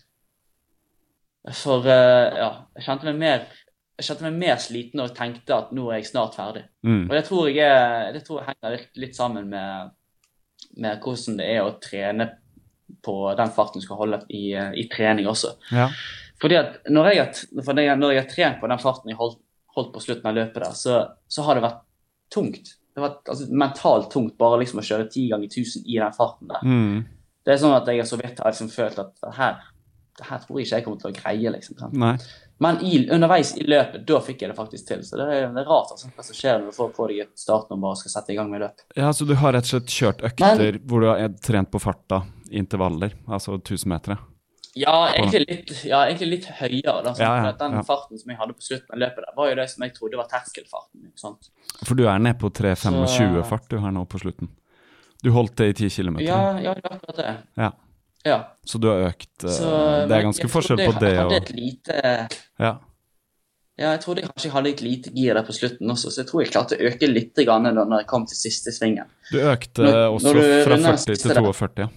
For jeg kjente meg mer sliten og tenkte at nå jeg snart ferdig. Og det tror jeg henger litt sammen med hvordan det å trene på den farten du skal holde i trening også. Ja. Fordi at når jeg har trent på den farten jeg holdt på slutten av løpet der, så har det vært tungt. Det har vært mentalt tungt bare liksom å kjøre 10 ganger 1000 i den farten der. Det sånn at jeg så vidt har liksom følt at det her tror jeg ikke jeg kommer til å greie liksom. Nei. Men underveis i løpet, da fikk jeg det faktisk til. Så det er rart altså, hva som skjer når du får på deg et startnummer og skal sette i gang med løp. Ja, så du har rett og slett kjørt økter hvor du har trent på farta, intervaller, altså 1000 meter? Ja, egentlig litt høyere. Da, den farten som jeg hadde på slutten av løpet der, var jo det som jeg trodde var terskelfarten. Ikke sant? For du nede på 3,25 fart du har nå på slutten. Du holdt det i 10 kilometer. Ja, det var akkurat det. Ja. Så du har økt, det ganske forskjell på det. Jeg hadde et lite... Ja, jeg trodde jeg kanskje hadde et lite gir der på slutten også, så jeg tror jeg klarte å øke litt grann når jeg kom til siste svingen. Du økte også fra 40 til 42,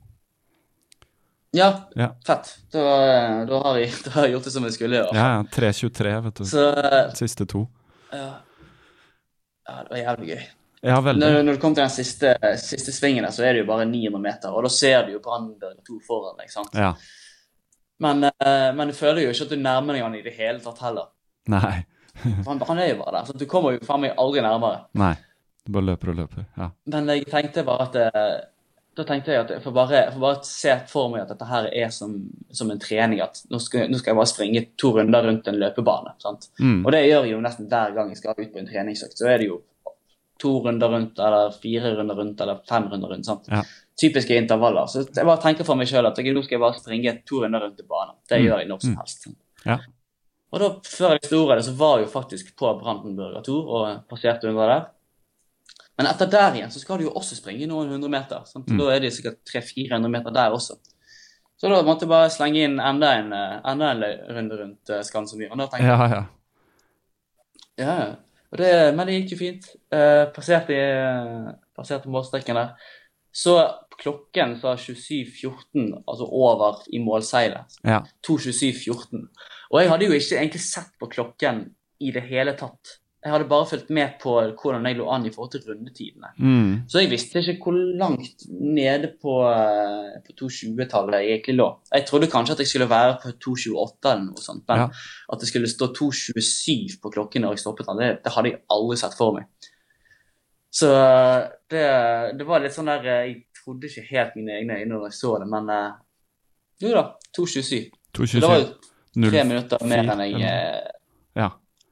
Ja, fett. Da har jeg gjort det som jeg skulle. Ja, 3,23 vet du, siste 2. Ja, det var jævlig gøy. Ja, veldig. Når du kom til den siste svingen der, så det jo bare 900 meter, og da ser du jo Brandenburg 2 foran deg, sant? Ja. Men du føler jo ikke at du nærmer deg han i det hele tatt heller. Nei. han jo bare der, så du kommer jo faen meg aldri nærmere. Nei, du bare løper og løper, ja. Men jeg tenkte bare at, da tenkte jeg at jeg får bare se for meg at dette her som en trening, at nå skal jeg bare springe 2 runder rundt en løpebane, sant? Og det gjør jeg jo nesten hver gang jeg skal ut på en treningsøkt, så det jo 2 runder rundt, eller 4 runder rundt, eller 5 runder rundt, sant? Ja. Typiske intervaller. Så jeg bare tenker for meg selv at nå skal jeg bare springe 2 runder rundt i banen. Det gjør jeg når som helst. Ja. Og da, før jeg stod det, så var jeg jo faktisk på Brandenburg 2, og passerte under der. Men etter der igjen, så skal du jo også springe noen 100 meter, sant? Da det sikkert 300-400 meter der også. Så da måtte jeg bare slenge inn enda en runde rundt Skansemyr. Og da tenkte jeg... Ja. Men det gikk jo fint. Passerte målstreken der. Så klokken sa 27.14, altså over i målseilet. Ja. 2.27.14. Og jeg hadde jo ikke egentlig sett på klokken i det hele tatt. Jeg hadde bare følt med på hvordan jeg lå an i forhold til rundetidene. Så jeg visste ikke hvor langt nede på 2.20-tallet jeg egentlig lå. Jeg trodde kanskje at jeg skulle være på 2.28 eller noe sånt, men at det skulle stå 2.27 på klokken når jeg stoppet den, det hadde jeg aldri sett for meg. Så det var litt sånn der, jeg trodde ikke helt mine egne øyne når jeg så det, men jo da, 2.27. Det var jo 3 minutter mer enn jeg...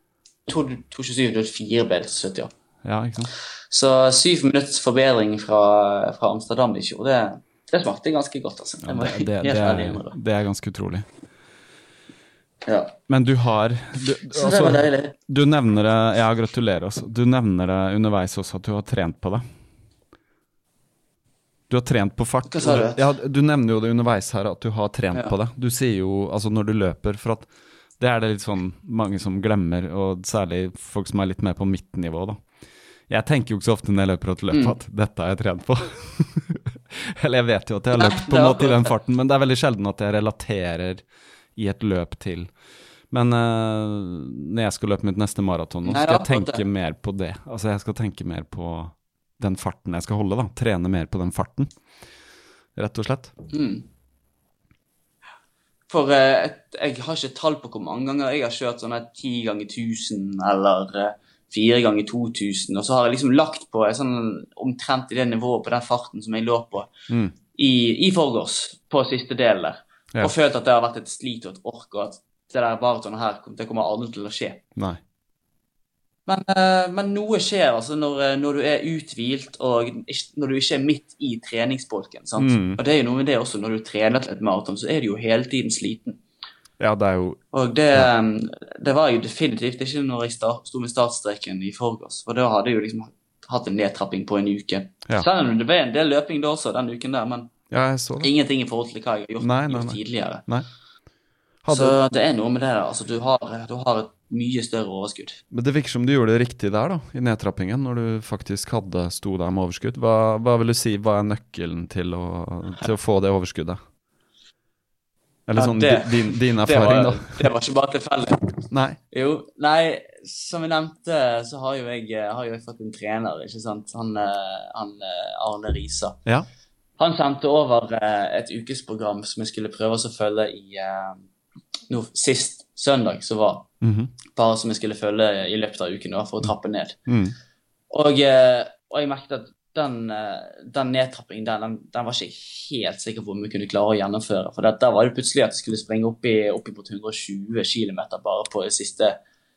2.27,4 ble det til slutt, Ja, ikke sant? Så 7 minutters forbedring fra Amsterdam i fjor, det smakte ganske godt, altså. Det ganske utrolig. Ja. Men du har... Så det var deilig. Du nevner det, gratulerer også. Du nevner det underveis også at du har trent på det. Du har trent på fart. Hva sa du? Ja, du nevner jo det underveis her at du har trent på det. Du sier jo, altså når du løper, for at det det litt sånn mange som glemmer, og særlig folk som litt mer på mitt nivå da. Jeg tenker jo ikke så ofte når jeg løper et løp at dette har jeg trent på. Eller jeg vet jo at jeg har løpt på en måte i den farten, men det veldig sjelden at jeg relaterer i et løp til. Men når jeg skal løpe mitt neste maraton, så skal jeg tenke mer på det. Altså jeg skal tenke mer på den farten jeg skal holde da. Trene mer på den farten, rett og slett. For jeg har ikke tall på hvor mange ganger jeg har kjørt sånne 10 ganger 1000 eller 4 ganger 2000, og så har jeg liksom lagt på sånn, omtrent i det nivået på den farten som jeg lå på i forgårs på siste del der, og følt at det har vært et slit og et ork, og at det der bare sånn her, det kommer aldri til å skje. Nei. Men noe skjer altså når du uthvilt og når du ikke midt i treningsbolken, sant? Og det jo noe med det også, når du trener til et maraton, så du jo hele tiden sliten. Ja, det jo... Og det var jo definitivt ikke når jeg stod med startstreken i forgårs, for da hadde jeg jo liksom hatt en nedtrapping på en uke. Selv om det var en del løping da også, den uken der, men Ja, jeg så det. Ingenting i forhold til hva jeg har gjort tidligere. Nei. Så det noe med det der, altså du har et mye større overskudd. Men det virker som du gjorde det riktig der da, i nedtrappingen, når du faktisk sto der med overskudd. Hva vil du si, hva nøkkelen til å få det overskuddet? Eller sånn din erfaring da? Det var ikke bare tilfeldig. Nei. Nei, som jeg nevnte, så har jo jeg fått en trener, ikke sant? Han Arne Risa. Ja. Han sendte over et ukesprogram som jeg skulle prøve å følge sist søndag, så var bare som jeg skulle følge i løpet av uken for å trappe ned. Og jeg merket at den nedtrappingen, den var ikke helt sikker på om vi kunne klare å gjennomføre, for der var det plutselig at jeg skulle springe opp mot 120 kilometer bare på de siste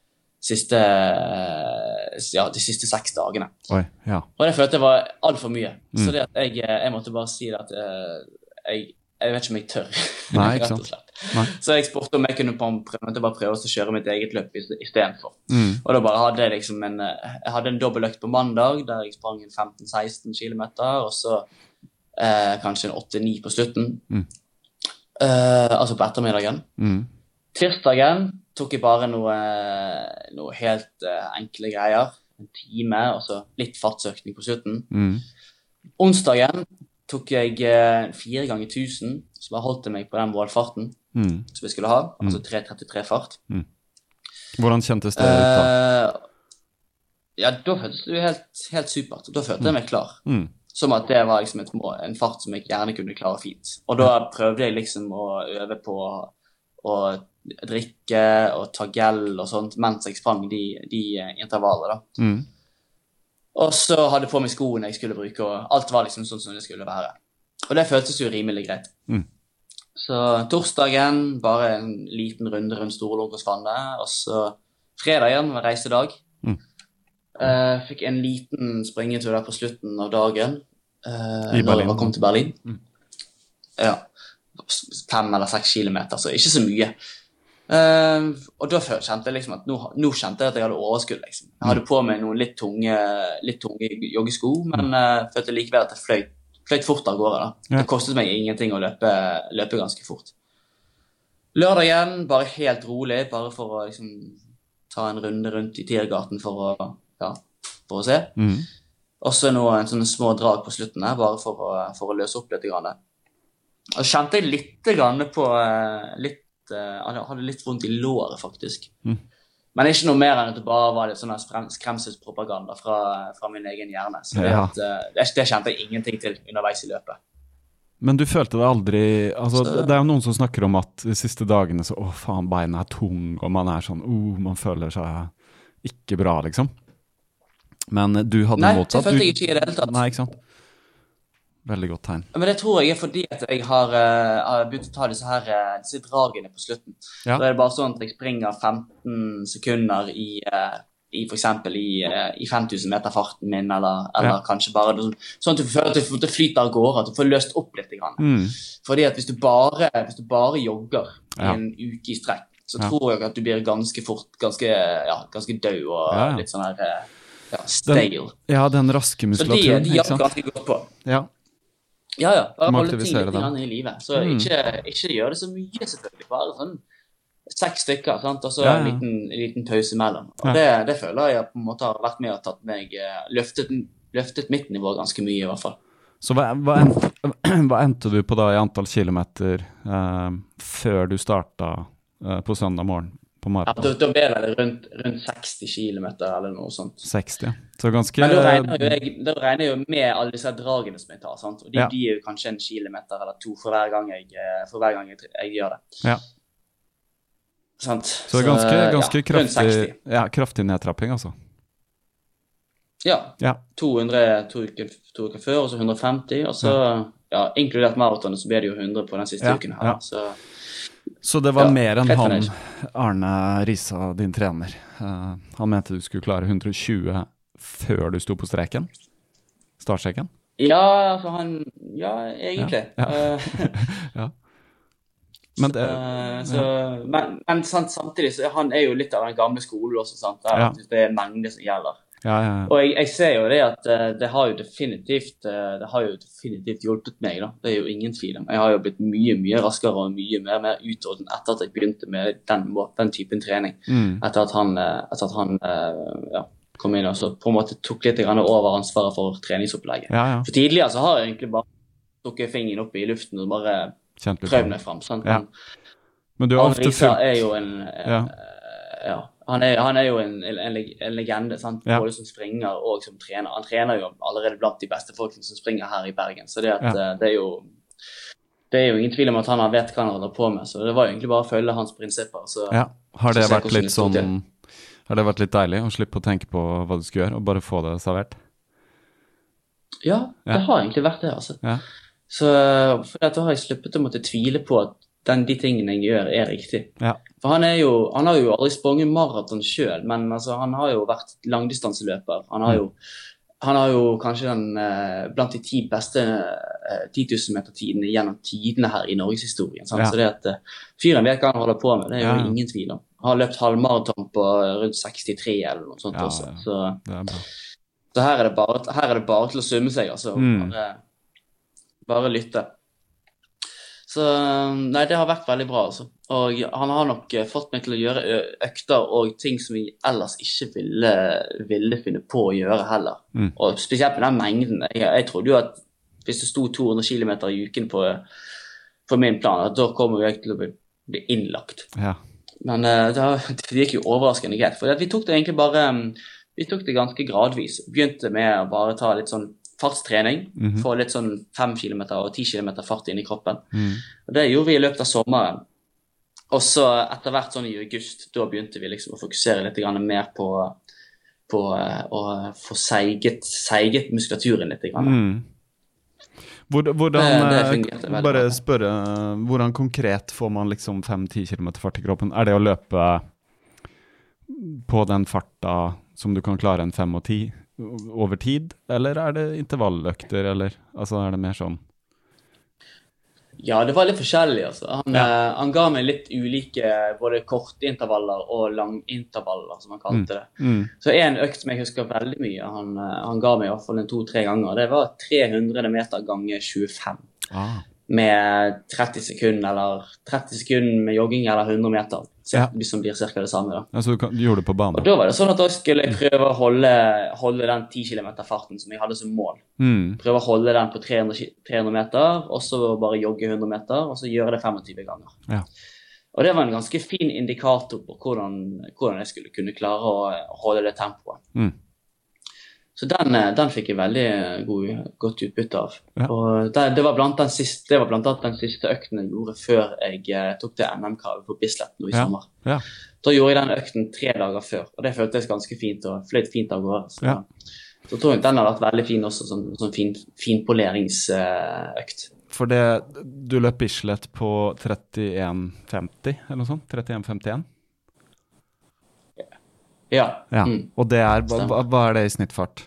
6 dagene. Oi, ja. Og det følte jeg var alt for mye. Så det at jeg måtte bare si at jeg vet ikke om jeg tør. Nei, ikke sant. Nei. Så jeg spurte om jeg kunne prøve å kjøre mitt eget løp i stedet for. Og da bare hadde jeg liksom jeg hadde en dobbeløkt på mandag, der jeg sprang 15-16 kilometer, og så kanskje en 8-9 på slutten. Altså på ettermiddagen. Tirsdagen tok jeg bare noe helt enkle greier. En time, og så litt fartsøkning på slutten. Onsdagen tok jeg 4 ganger 1000, så bare holdt jeg meg på den målfarten som vi skulle ha, altså 3.33 fart. Hvordan kjentes det ut da? Ja, da føltes det jo helt supert. Da følte jeg meg klar. Som at det var liksom en fart som jeg gjerne kunne klare fint. Og da prøvde jeg liksom å øve på å drikke og ta gel og sånt, mens jeg sprang de intervaller da. Og så hadde jeg på meg skoene jeg skulle bruke, og alt var liksom sånn som det skulle være. Og det føltes jo rimelig greit. Så torsdagen, bare en liten runde rundt Storelågårdsvannet, og så fredagen var reisedag. Fikk en liten springetur der på slutten av dagen, når jeg kom til Berlin. Ja, 5 eller 6 kilometer, så ikke så mye. Og da kjente jeg liksom at nå kjente jeg at jeg hadde overskudd liksom. Jeg hadde på meg noen litt tunge joggesko, men følte likevel at jeg fløyt fort av gårde da. Det kostet meg ingenting å løpe ganske fort. Lørdagen, bare helt rolig, bare for å liksom ta en runde rundt i Tiergarten for å se. Og så en sånne små drag på slutten her, bare for å løse opp litt grann. Og så kjente jeg litt grann på jeg hadde litt vondt i låret faktisk. Men ikke noe mer enn at det bare var litt sånn skremselspropaganda fra min egen hjerne. Så det kjente jeg ingenting til underveis i løpet. Men du følte det aldri, altså det er jo noen som snakker om at de siste dagene så, faen, beina tung, og man sånn, man føler seg ikke bra liksom. Men du hadde motsatt. Nei, det følte jeg ikke i det hele tatt. Nei, ikke sant? Veldig godt tegn. Men det tror jeg fordi at jeg har begynt å ta disse dragene på slutten. Da det bare sånn at jeg springer 15 sekunder for eksempel i 5000 meter farten min, eller kanskje bare sånn at du føler at det flyter av gårde, at du får løst opp litt grann. Fordi at hvis du bare jogger i en uke i strekk, så tror jeg at du blir ganske fort, ganske død og litt sånn her stale. Den raske muskulaturen, så de jobber ganske godt på. Ja, bare holde ting litt i livet. Så ikke gjør det så mye selvfølgelig, bare sånn 6 stykker, sant? Og så en liten pause imellom. Og det føler jeg på en måte har vært med og tatt meg, løftet mitt nivå ganske mye i hvert fall. Så hva endte du på da i antall kilometer før du startet på søndag morgen? Da ble det rundt 60 kilometer eller noe sånt. 60, så ganske... Men da regner jeg jo med alle disse dragene som jeg tar, sant? Og de er jo kanskje 1 kilometer eller 2 for hver gang jeg gjør det. Ja. Sant? Så det er ganske kraftig nedtrapping, altså. Ja. 200 to uker før, og så 150, og så, inkludert maraton, så ble det jo 100 på den siste uken her, Så det var mer enn han, Arne Risa, din trener. Han mente du skulle klare 120 før du stod på streken? Startstreken? Ja, altså egentlig. Men samtidig, så han er jo litt av den gamle skolen også, sant? Det er mengde som gjelder. Og jeg ser jo det at det har jo definitivt hjulpet meg da. Det er jo ingen tvil om. Jeg har jo blitt mye raskere og mye mer utholden etter at jeg begynte med den typen trening. Etter at han kom inn og så på en måte tok litt over ansvaret for treningsopplegget. For tidligere så har jeg egentlig bare tok fingeren opp i luften og bare prøvd meg frem. Sant? Men du har ofte han er jo en legende, sant? Både som springer og som trener. Han trener jo allerede blant de beste folkene som springer her i Bergen, så det er jo ingen tvil om at han vet hva han holder på med, så det var jo egentlig bare å følge hans prinsipper. Så, har det vært litt sånn, har det vært litt deilig å slippe å tenke på hva du skal gjøre, og bare få det servert? Ja, det har egentlig vært det, altså. Så for da har jeg sluppet å måtte tvile på at de tingene jeg gjør er riktig. For han har jo aldri sprunget maraton selv, men altså, han har jo vært langdistanseløper. Han har jo kanskje blant de 10 beste 10 000 meter tidene gjennom tidene her i Norges historien. Så det at fyren vet hva han holder på med, det er jo ingen tvil om. Han har løpt halvmaraton på rundt 63 eller noe sånt også. Så her er det bare til å summe seg, altså. Bare lytte. Så nei, det har vært veldig bra, altså. Og han har nok fått meg til å gjøre økter og ting som vi ellers ikke ville finne på å gjøre heller. Og spesielt med den mengden. Jeg trodde jo at hvis det stod 200 kilometer i uken på min plan, at da kommer jeg til å bli innlagt. Men det gikk jo overraskende greit, for vi tok det egentlig bare, vi tok det ganske gradvis. Begynte med å bare ta litt sånn fartstrening, få litt sånn 5 kilometer og 10 kilometer fart inn i kroppen. Og det gjorde vi i løpet av sommeren. Og så etter hvert sånn i august, da begynte vi liksom å fokusere litt mer på å få seiget muskulaturen litt. Bare spørre, hvordan konkret får man liksom 5-10 kilometer fart i kroppen? Er det å løpe på den farta som du kan klare en 5 og 10 over tid, eller er det intervalløkter, eller altså er det mer sånn? Ja, det var litt forskjellig, altså. Han ga meg litt ulike, både korte intervaller og langintervaller, som han kalte det. Så en økt som jeg husker veldig mye, han ga meg i hvert fall 2-3 ganger, det var 300 meter ganger 25. Med 30 sekunder med jogging eller 100 meter, som blir cirka det samme da. Altså du gjorde det på banen? Og da var det sånn at da skulle jeg prøve å holde den 10 kilometer farten som jeg hadde som mål. Prøve å holde den på 300 meter, og så bare jogge 100 meter, og så gjøre det 25 ganger. Og det var en ganske fin indikator på hvordan jeg skulle kunne klare å holde det tempoet. Så den fikk jeg veldig godt utbytte av. Og det var blant annet den siste økten jeg gjorde før jeg tok det NM-kravet på Bislett nå i sommer. Da gjorde jeg den økten 3 dager før, og det føltes ganske fint og fløyt fint av gårde. Så tror jeg den har vært veldig fin også, som finpoleringsøkt. For det, du løp Bislett på 31,50 eller noe sånt? 31,51? Og det hva er det i snittfart?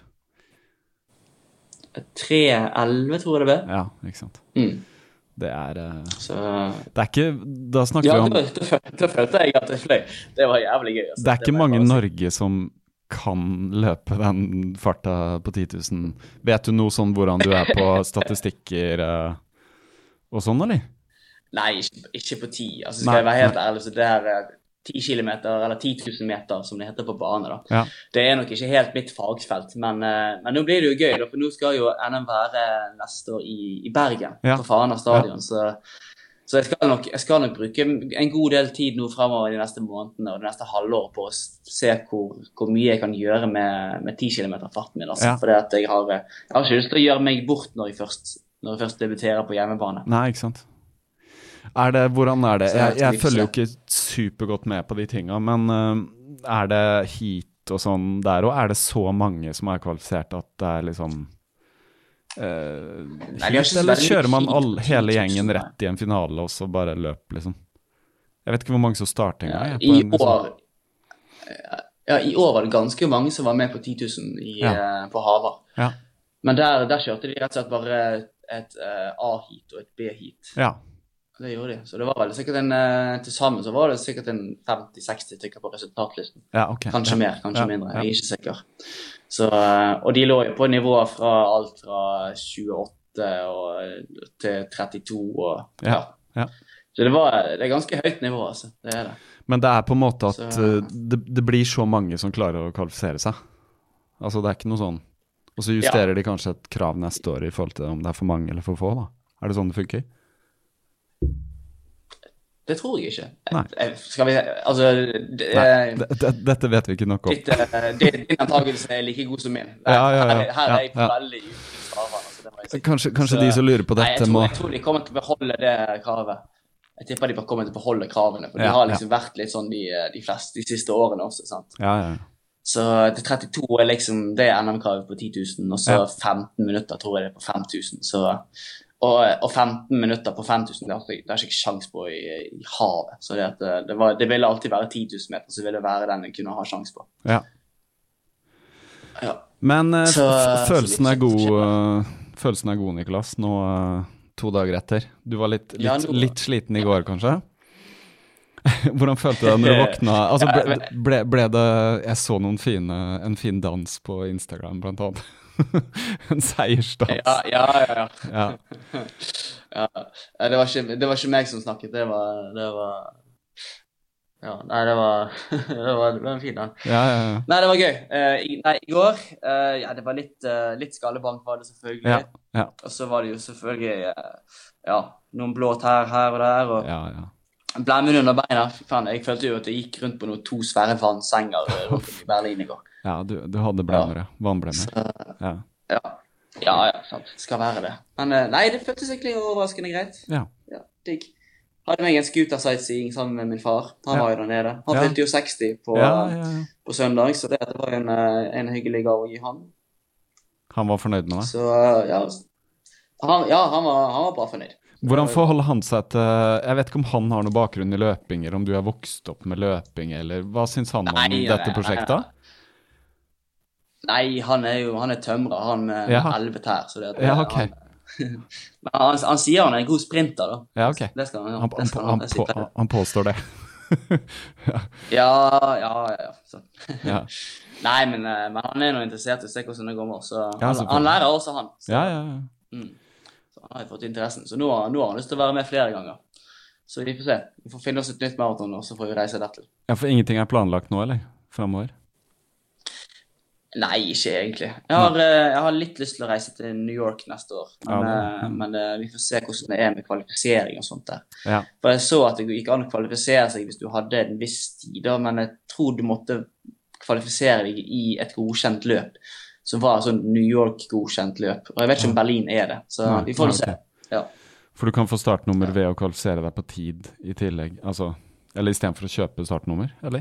3,11 tror jeg det ble. Ja, ikke sant. Det er ikke, da snakker vi om... Da følte jeg at jeg fløy. Det var jævlig gøy. Altså. Det er ikke mange i Norge som kan løpe den farta på 10 000. Vet du noe sånn hvordan du er på statistikker og sånn, eller? Nei, ikke på 10. Altså, skal jeg være helt ærlig, så det her 10 kilometer, eller 10 000 meter, som det heter på bane da. Det er nok ikke helt mitt fagfelt, men nå blir det jo gøy, da, for nå skal jo NM være neste år i Bergen, på Fana stadion, så jeg skal nok bruke en god del tid nå fremover de neste månedene og det neste halvår på å se hvor mye jeg kan gjøre med 10 kilometer farten min, altså, for at jeg har ikke lyst til å gjøre meg bort når jeg først debuterer på hjemmebane. Nei, ikke sant? Hvordan er det? Jeg følger jo ikke supergodt med på de tingene, men er det heat og sånn der, og er det så mange som er kvalifisert at det er liksom heat, eller kjører man hele gjengen rett i en finale og så bare løp liksom? Jeg vet ikke hvor mange som starter engang. I år var det ganske mange som var med på 10 000 på Havard. Men der kjørte de rett og slett bare et A-heat og et B-heat. Det gjorde de. Så det var vel sikkert til sammen så var det sikkert en 50-60 stykker på resultatlisten. Ja, ok. Kanskje mer, kanskje mindre. Ja. Jeg er ikke sikker. Så, og de lå jo på nivået fra alt fra 28 til 32 og Ja. Så det er ganske høyt nivå, altså. Det er det. Men det er på en måte at det blir så mange som klarer å kvalifisere seg. Altså det er ikke noe sånn. Og så justerer de kanskje et krav neste år i forhold til om det er for mange eller for få, da. Er det sånn det funker? Det tror jeg ikke. Nei. Skal vi, altså... Dette vet vi ikke nok om. Din antagelse er like god som min. Her er jeg på veldig farvann. Altså, kanskje de som lurer på dette må... Jeg tror de kommer til å beholde det kravet. Jeg tipper de bare kommer til å beholde kravene, for de har liksom vært litt sånn de fleste de siste årene også, sant? Ja. Så til 32 er liksom, det er NM-kravet på 10 000, og så 15 minutter tror jeg det er på 5 000, så... Og 15 minutter på 5 000, det er ikke sjans på i havet. Så det ville alltid være 10 000 meter, så ville det være den jeg kunne ha sjans på. Ja. Men følelsen er god, Nicolas, nå 2 dager etter. Du var litt sliten i går, kanskje? Hvordan følte du deg når du våkna? Altså, ble det... Jeg så en fin dans på Instagram, blant annet. En seiersdans. Ja. Det var ikke meg som snakket, det var ja, nei, det var en fin dans. Ja. Nei, det var gøy. I går, det var litt skallebank var det selvfølgelig. Ja. Og så var det jo selvfølgelig, noen blå tær her og der, og blemmen under beina. Faen, jeg følte jo at jeg gikk rundt på 2 svære vannsenger rundt i Berlin i går. Ja, du hadde blemmer, vannblemmer. Ja, sant. Skal være det. Men nei, det føltes egentlig overraskende greit. Ja, digg. Hadde meg en scooter-sightseeing sammen med min far. Han var jo der nede. Han fylte jo 60 på søndag, så det var jo en hyggelig gave å gi han. Han var fornøyd med deg? Så, han var bra fornøyd. Hvordan forholder han seg til... Jeg vet ikke om han har noen bakgrunn i løping, eller om du er vokst opp med løping, eller hva synes han om dette prosjektet? Nei, han er tømrer, han med 11 tær, så det er ok. Men han sier han er en god sprinter, da. Ja, ok. Det skal han han påstår det. Ja. Så. Nei, men han er nå interessert i å se hvordan det går, så han lærer også han. Så. Ja. Så han har fått interessen, så nå har han lyst til å være med flere ganger. Så vi får se. Vi får finne oss et nytt maraton, og så får vi reise dertil. Ja, for ingenting er planlagt nå, eller? Fremover? Nei, ikke egentlig. Jeg har litt lyst til å reise til New York neste år, men vi får se hvordan det er med kvalifisering og sånt der. Ja. For jeg så at det gikk an å kvalifisere seg hvis du hadde en viss tid, men jeg tror du måtte kvalifisere deg i et godkjent løp, som var sånn New York-godkjent løp. Og jeg vet ikke om Berlin er det, så vi får se. Ja. For du kan få startnummer ved å kvalifisere deg på tid i tillegg, altså, eller i stedet for å kjøpe startnummer, eller?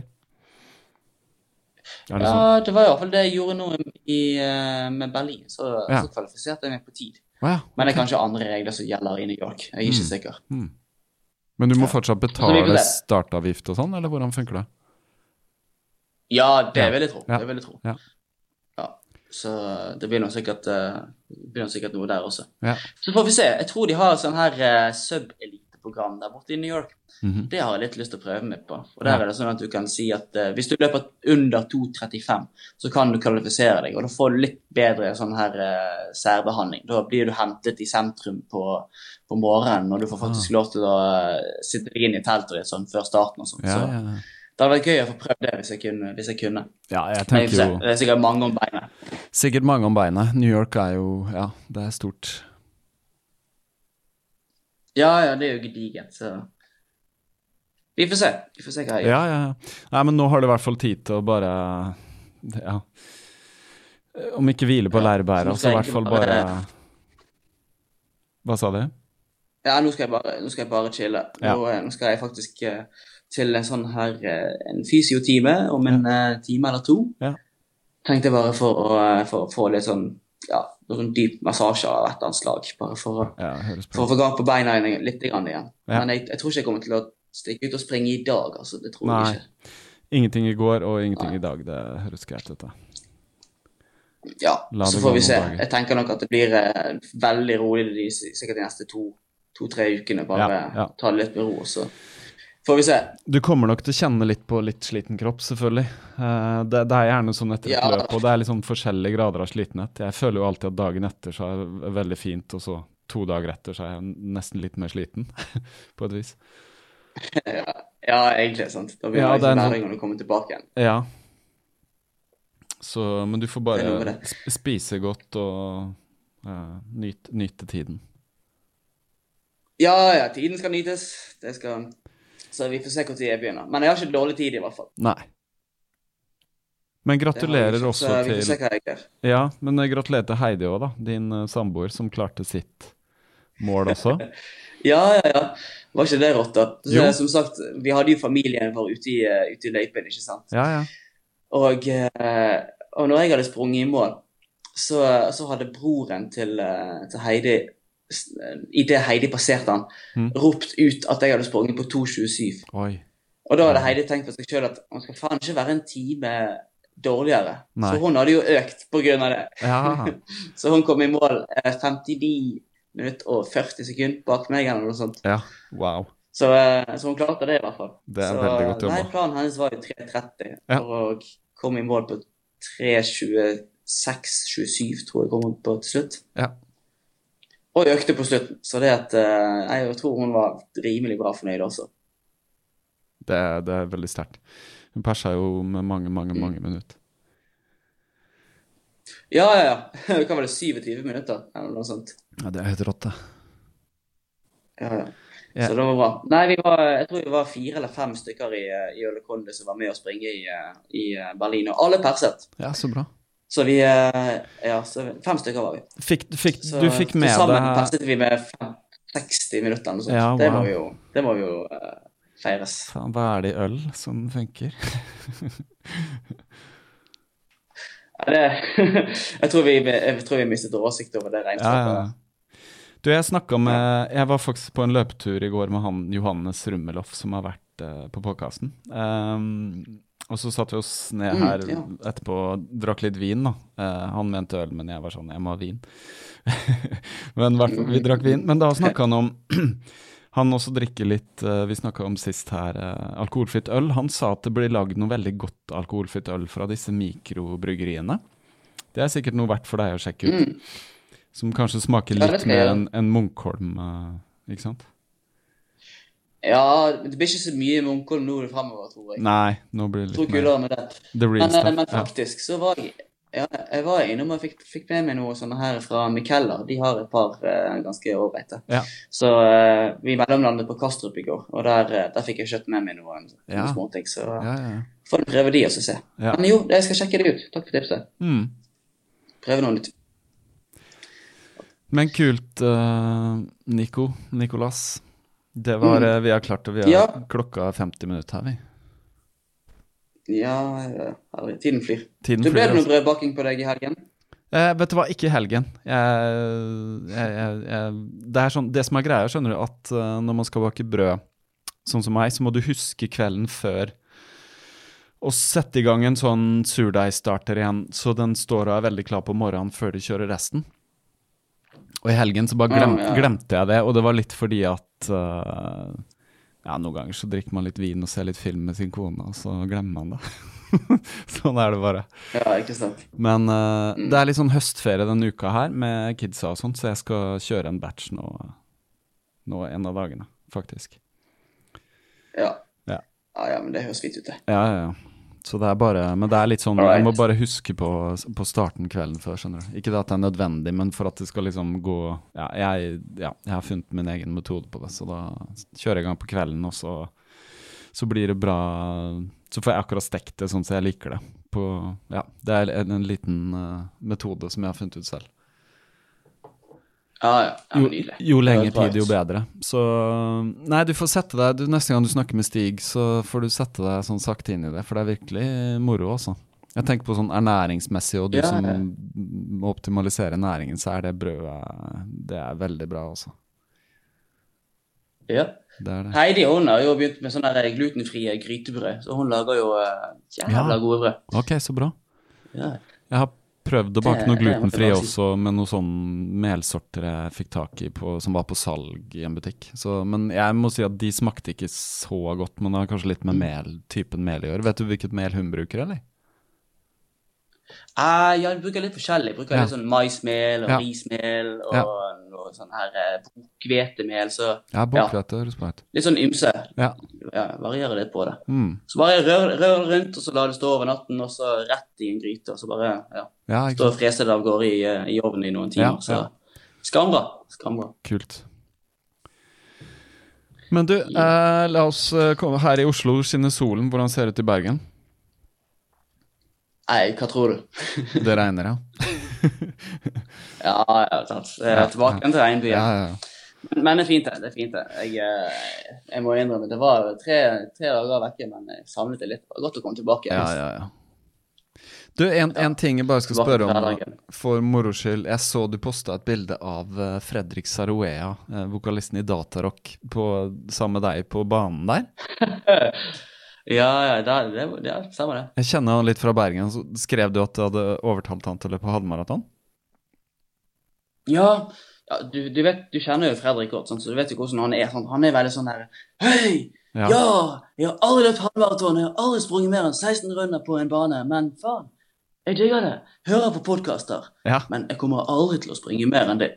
Det var i hvert fall det jeg gjorde nå med Berlin, så kvalifiserte jeg meg på tid. Men det er kanskje andre regler som gjelder i New York, jeg er ikke sikker. Men du må fortsatt betale startavgift og sånn, eller hvordan funker det? Ja, det vil jeg tro. Ja. Så det blir nok sikkert noe der også. Ja. Så får vi se. Jeg tror de har sånn her sub-elite-program der borte i New York. Det har jeg litt lyst til å prøve meg på. Og der er det sånn at du kan si at hvis du løper under 2.35, så kan du kvalifisere deg, og da får du litt bedre sånn her særbehandling. Da blir du hentet i sentrum på morgenen, og du får faktisk lov til å sitte deg inn i teltet ditt sånn før starten og sånt. Så det hadde vært gøy å få prøve det hvis jeg kunne. Ja, jeg tenker jo... Det er sikkert mange om beinet. Sikkert mange om beinet. New York er jo, det er stort. Ja, det er jo gedigent, så... Vi får se hva jeg gjør. Ja. Nei, men nå har du i hvert fall tid til å bare... Om ikke hvile på lærebæret, så i hvert fall bare... Hva sa du? Ja, nå skal jeg bare chille. Nå skal jeg faktisk... til en sånn her, en fysiotime om en time eller 2. Tenkte jeg bare for å få litt sånn, noen dyp massasje av et annet slag, bare for å få gang på beina litt igjen. Men jeg tror ikke jeg kommer til å stikke ut og springe i dag, altså, det tror jeg ikke. Ingenting i går og ingenting i dag, det høres greit ut da. Ja, så får vi se. Jeg tenker nok at det blir veldig rolig sikkert de neste 2-3 ukene, bare Ja. ta det litt med ro, så får vi se. Du kommer nok til å kjenne litt på litt sliten kropp, selvfølgelig. Det er gjerne sånn etter et løp, og det er litt sånn forskjellige grader av slitenhet. Jeg føler jo alltid at dagen etter så er det veldig fint, og så 2 dager etter så er jeg nesten litt mer sliten, på et vis. Ja, egentlig, sant. Da blir det ikke bedre når du kommer tilbake igjen. Ja. Så, men du får bare spise godt og nyte tiden. Ja, tiden skal nytes. Så vi får se hvor tid jeg begynner. Men jeg har ikke dårlig tid i hvert fall. Nei. Men gratulerer også til... Så vi får se hva jeg gjør. Ja, men gratulerer til Heidi også da, din samboer som klarte sitt mål også. Ja. Var ikke det rått da? Så, som sagt, vi hadde jo familien vår ute i løypen, ikke sant? Ja. Og når jeg hadde sprunget i mål, så hadde broren til Heidi, i det Heidi passerte han, ropt ut at jeg hadde sprunget på 2.27. Oi. Og da hadde Heidi tenkt på seg selv at hun skal faen ikke være en time dårligere. Nei. Så hun hadde jo økt på grunn av det. Ja. Så hun kom i mål 59 minutter og 40 sekunder bak meg eller noe sånt. Ja, wow. Så hun klarte det i hvert fall. Det er veldig godt jobba. Nei, planen hennes var jo 3.30, for å komme i mål på 3.26-27, tror jeg kom på til slutt. Ja. Og økte på slutten, så det at jeg tror hun var rimelig bra fornøyd også. Det er veldig sterkt. Hun perset jo med mange minutter. Ja. Det kan være 27 minutter, eller noe sånt. Ja, det er helt rått, det. Ja. Så det var bra. Nei, jeg tror vi var 4 eller 5 stykker i Ølekonde som var med å springe i Berlin, og alle perset. Ja, så bra. Så så 5 stykker var vi. Du fikk med deg... Sammen perset vi med 60 minutter eller noe sånt. Ja, wow. Det må vi jo feires. Faen, hva er det i øl som funker? Jeg tror vi mistet oversikt over det regnskapet. Ja. Du, jeg var faktisk på en løpetur i går med han Johannes Rummeloff som har vært på podcasten. Og så satt vi oss ned her etterpå og drakk litt vin da. Han mente øl, men jeg var sånn, jeg må ha vin. Men vi drakk vin. Men da snakket han om, han også drikker litt, vi snakket om sist her, alkoholfritt øl. Han sa at det blir laget noe veldig godt alkoholfritt øl fra disse mikrobryggeriene. Det er sikkert noe verdt for deg å sjekke ut. Som kanskje smaker litt mer enn Munkholm, ikke sant? Ja, det blir ikke så mye Munkholm nå fremover, tror jeg. Nei, nå blir det litt mer. Kulere med det. Men faktisk så var jeg var innom og fikk med meg noe sånne her fra Mikeller. De har et par ganske overveite. Ja. Så vi mellomlandet på Kastrup i går, og der fikk jeg kjøtt med meg noen småting. Så får du prøve de også se. Ja. Men jo, jeg skal sjekke det ut. Takk for tipset. Prøve noe nytt. Men kult, Nicolas. Det var, vi har klart det, vi har klokka 50 minutter her, vi. Ja, tiden flyr. Du ble det noe brødbaking på deg i helgen? Vet du hva, ikke i helgen. Det er sånn, det som er greia, skjønner du, at når man skal bake brød, sånn som meg, så må du huske kvelden før å sette i gang en sånn surdeigstarter igjen, så den står og er veldig klar på morgenen før de kjører resten. Og i helgen så bare glemte jeg det, og det var litt fordi at noen ganger så drikker man litt vin og ser litt film med sin kone, og så glemmer man det. Sånn er det bare. Ja, ikke sant. Men det er litt sånn høstferie denne uka her med kidsa og sånt, så jeg skal kjøre en batch nå en av dagene, faktisk. Ja, men det høres fint ut det. Ja. Så det er bare, men det er litt sånn, jeg må bare huske på starten kvelden før, skjønner du. Ikke at det er nødvendig, men for at det skal liksom gå, jeg har funnet min egen metode på det, så da kjører jeg i gang på kvelden, og så blir det bra, så får jeg akkurat stekt det sånn så jeg liker det. Det er en liten metode som jeg har funnet ut selv. Jo lenger tid, jo bedre. Så, nei, du får sette deg, neste gang du snakker med Stig, så får du sette deg sånn sakte inn i det, for det er virkelig moro også. Jeg tenker på sånn ernæringsmessig, og du som må optimalisere næringen, så er det brødet, det er veldig bra også. Ja. Det. Heidi, hun har jo begynt med sånne glutenfrie grytebrød, så hun lager jo jævla gode brød. Ok, så bra. Ja. Jeg har prøvd å bake noe det måtte glutenfri jeg bare si. også, med noen sånn melsorter jeg fikk tak i som var på salg i en butikk. Men jeg må si at de smakte ikke så godt, men det har kanskje litt med typen mel å gjøre. Vet du hvilket mel hun bruker, eller? Ja, jeg bruker litt forskjellig. Jeg bruker litt sånn maismel og rismel og noe sånn her bokhvetemel. Ja, bokhvete, respekt. Litt sånn ymse. Ja, varierer litt på det. Så bare rør det rundt, og så la det stå over natten, og så rett i en gryte, og så bare stå og frese det av gårde i ovnen i noen timer. Så skambra. Kult. Men du, la oss komme her i Oslo, skinner solen. Hvordan ser det ut i Bergen? Nei, hva tror du? Det regner, sant. Tilbake til regnbyen. Ja. Men det er fint det. Jeg må innrømme, det var 3 dager vekke, men jeg samlet det litt. Det var godt å komme tilbake. Ja. Du, en ting jeg bare skal spørre om for moro skyld. Jeg så du postet et bilde av Fredrik Saroea, vokalisten i Datarock, sammen med deg på banen der. Ja, det stemmer det. Jeg kjenner han litt fra Bergen. Så skrev du at du hadde overtalt han til å løpe halvmaraton? Ja, du vet, du kjenner jo Fredrik godt, så du vet jo hvordan han er. Sånn. Han er veldig sånn her, hei, jeg har aldri løpt halvmaraton, jeg har aldri sprunget mer enn 16 runder på en bane, men faen, jeg digger det. Hører på podcaster, men jeg kommer aldri til å springe mer enn det.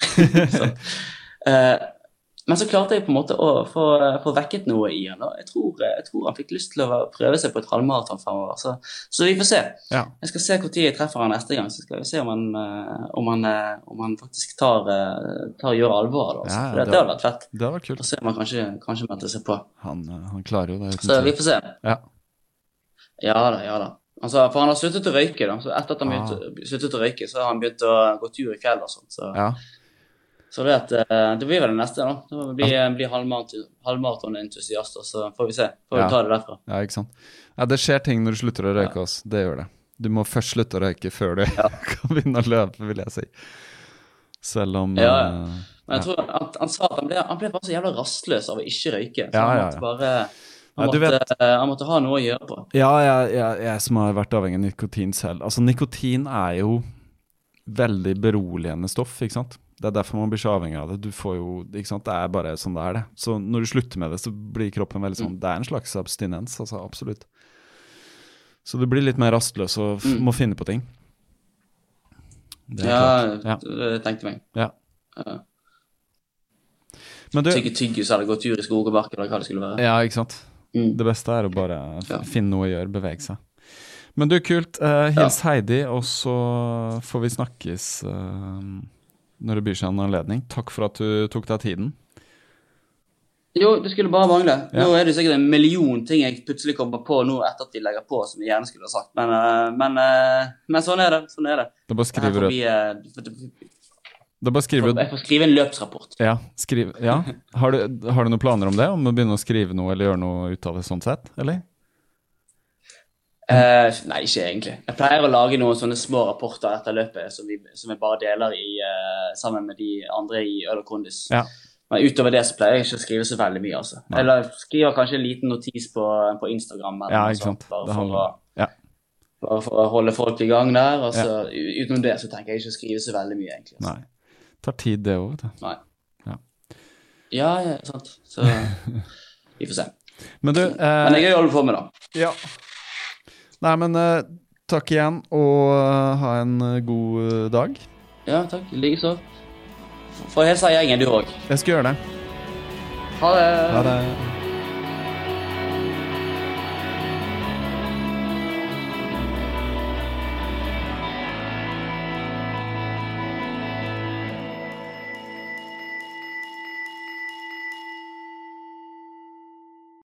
Men så klarte jeg på en måte å få vekket noe i han, og jeg tror han fikk lyst til å prøve seg på et halvmaraton fremover, så vi får se. Jeg skal se hvor tid jeg treffer han neste gang, så skal vi se om han faktisk gjør alvor av det. For det hadde vært fett. Det hadde vært kult. Og se om han kanskje møter seg på. Han klarer jo det. Så vi får se. Ja da. Altså, for han har sluttet å røyke da, så etter at han sluttet å røyke, så har han begynt å gå tur i fjell og sånt, så... Så det blir vel det neste da. Det blir halvmaraton-entusiast, og så får vi se. Får vi ta det derfra. Ja, ikke sant. Ja, det skjer ting når du slutter å røyke også. Det gjør det. Du må først slutte å røyke før du kan begynne å løpe, vil jeg si. Selv om... Men jeg tror han sa at han ble bare så jævla rastløs av å ikke røyke. Så han måtte ha noe å gjøre på. Ja, jeg som har vært avhengig av nikotin selv. Altså, nikotin er jo veldig beroligende stoff, ikke sant? Det er derfor man blir så avhengig av det. Du får jo, ikke sant, det er bare sånn det er det. Så når du slutter med det, så blir kroppen veldig sånn, det er en slags abstinens, altså absolutt. Så du blir litt mer rastløs og må finne på ting. Det tenkte jeg meg. Ja. Men du... Tyggis eller gå tur i skog og mark, eller hva det skulle være. Ja, ikke sant. Det beste er å bare finne noe å gjøre, bevege seg. Men du, kult. Hils Heidi, og så får vi snakkes... når det byr seg en anledning. Takk for at du tok deg tiden. Jo, det skulle bare mangle. Nå er det sikkert en million ting jeg plutselig kommer på nå etter at vi legger på, som jeg gjerne skulle ha sagt. Men sånn er det. Da bare skriver du... Jeg får skrive en løpsrapport. Ja. Har du noen planer om det? Om å begynne å skrive noe eller gjøre noe ut av det sånn sett, eller? Nei, ikke egentlig. Jeg pleier å lage noen sånne små rapporter etter løpet som jeg bare deler sammen med de andre i Øl og Kondis. Men utover det så pleier jeg ikke å skrive så veldig mye, altså. Eller skriver kanskje en liten notis på Instagram eller noe sånt, bare for å holde folk i gang der, og så utenom det så tenker jeg ikke å skrive så veldig mye egentlig. Nei, det tar tid det også, vet du. Nei. Ja, sant. Så vi får se. Men jeg holder på med da. Ja. Nei, men takk igjen, og ha en god dag. Ja, takk. Like så. Få hilse gjengen du også. Jeg skal gjøre det. Ha det. Ha det.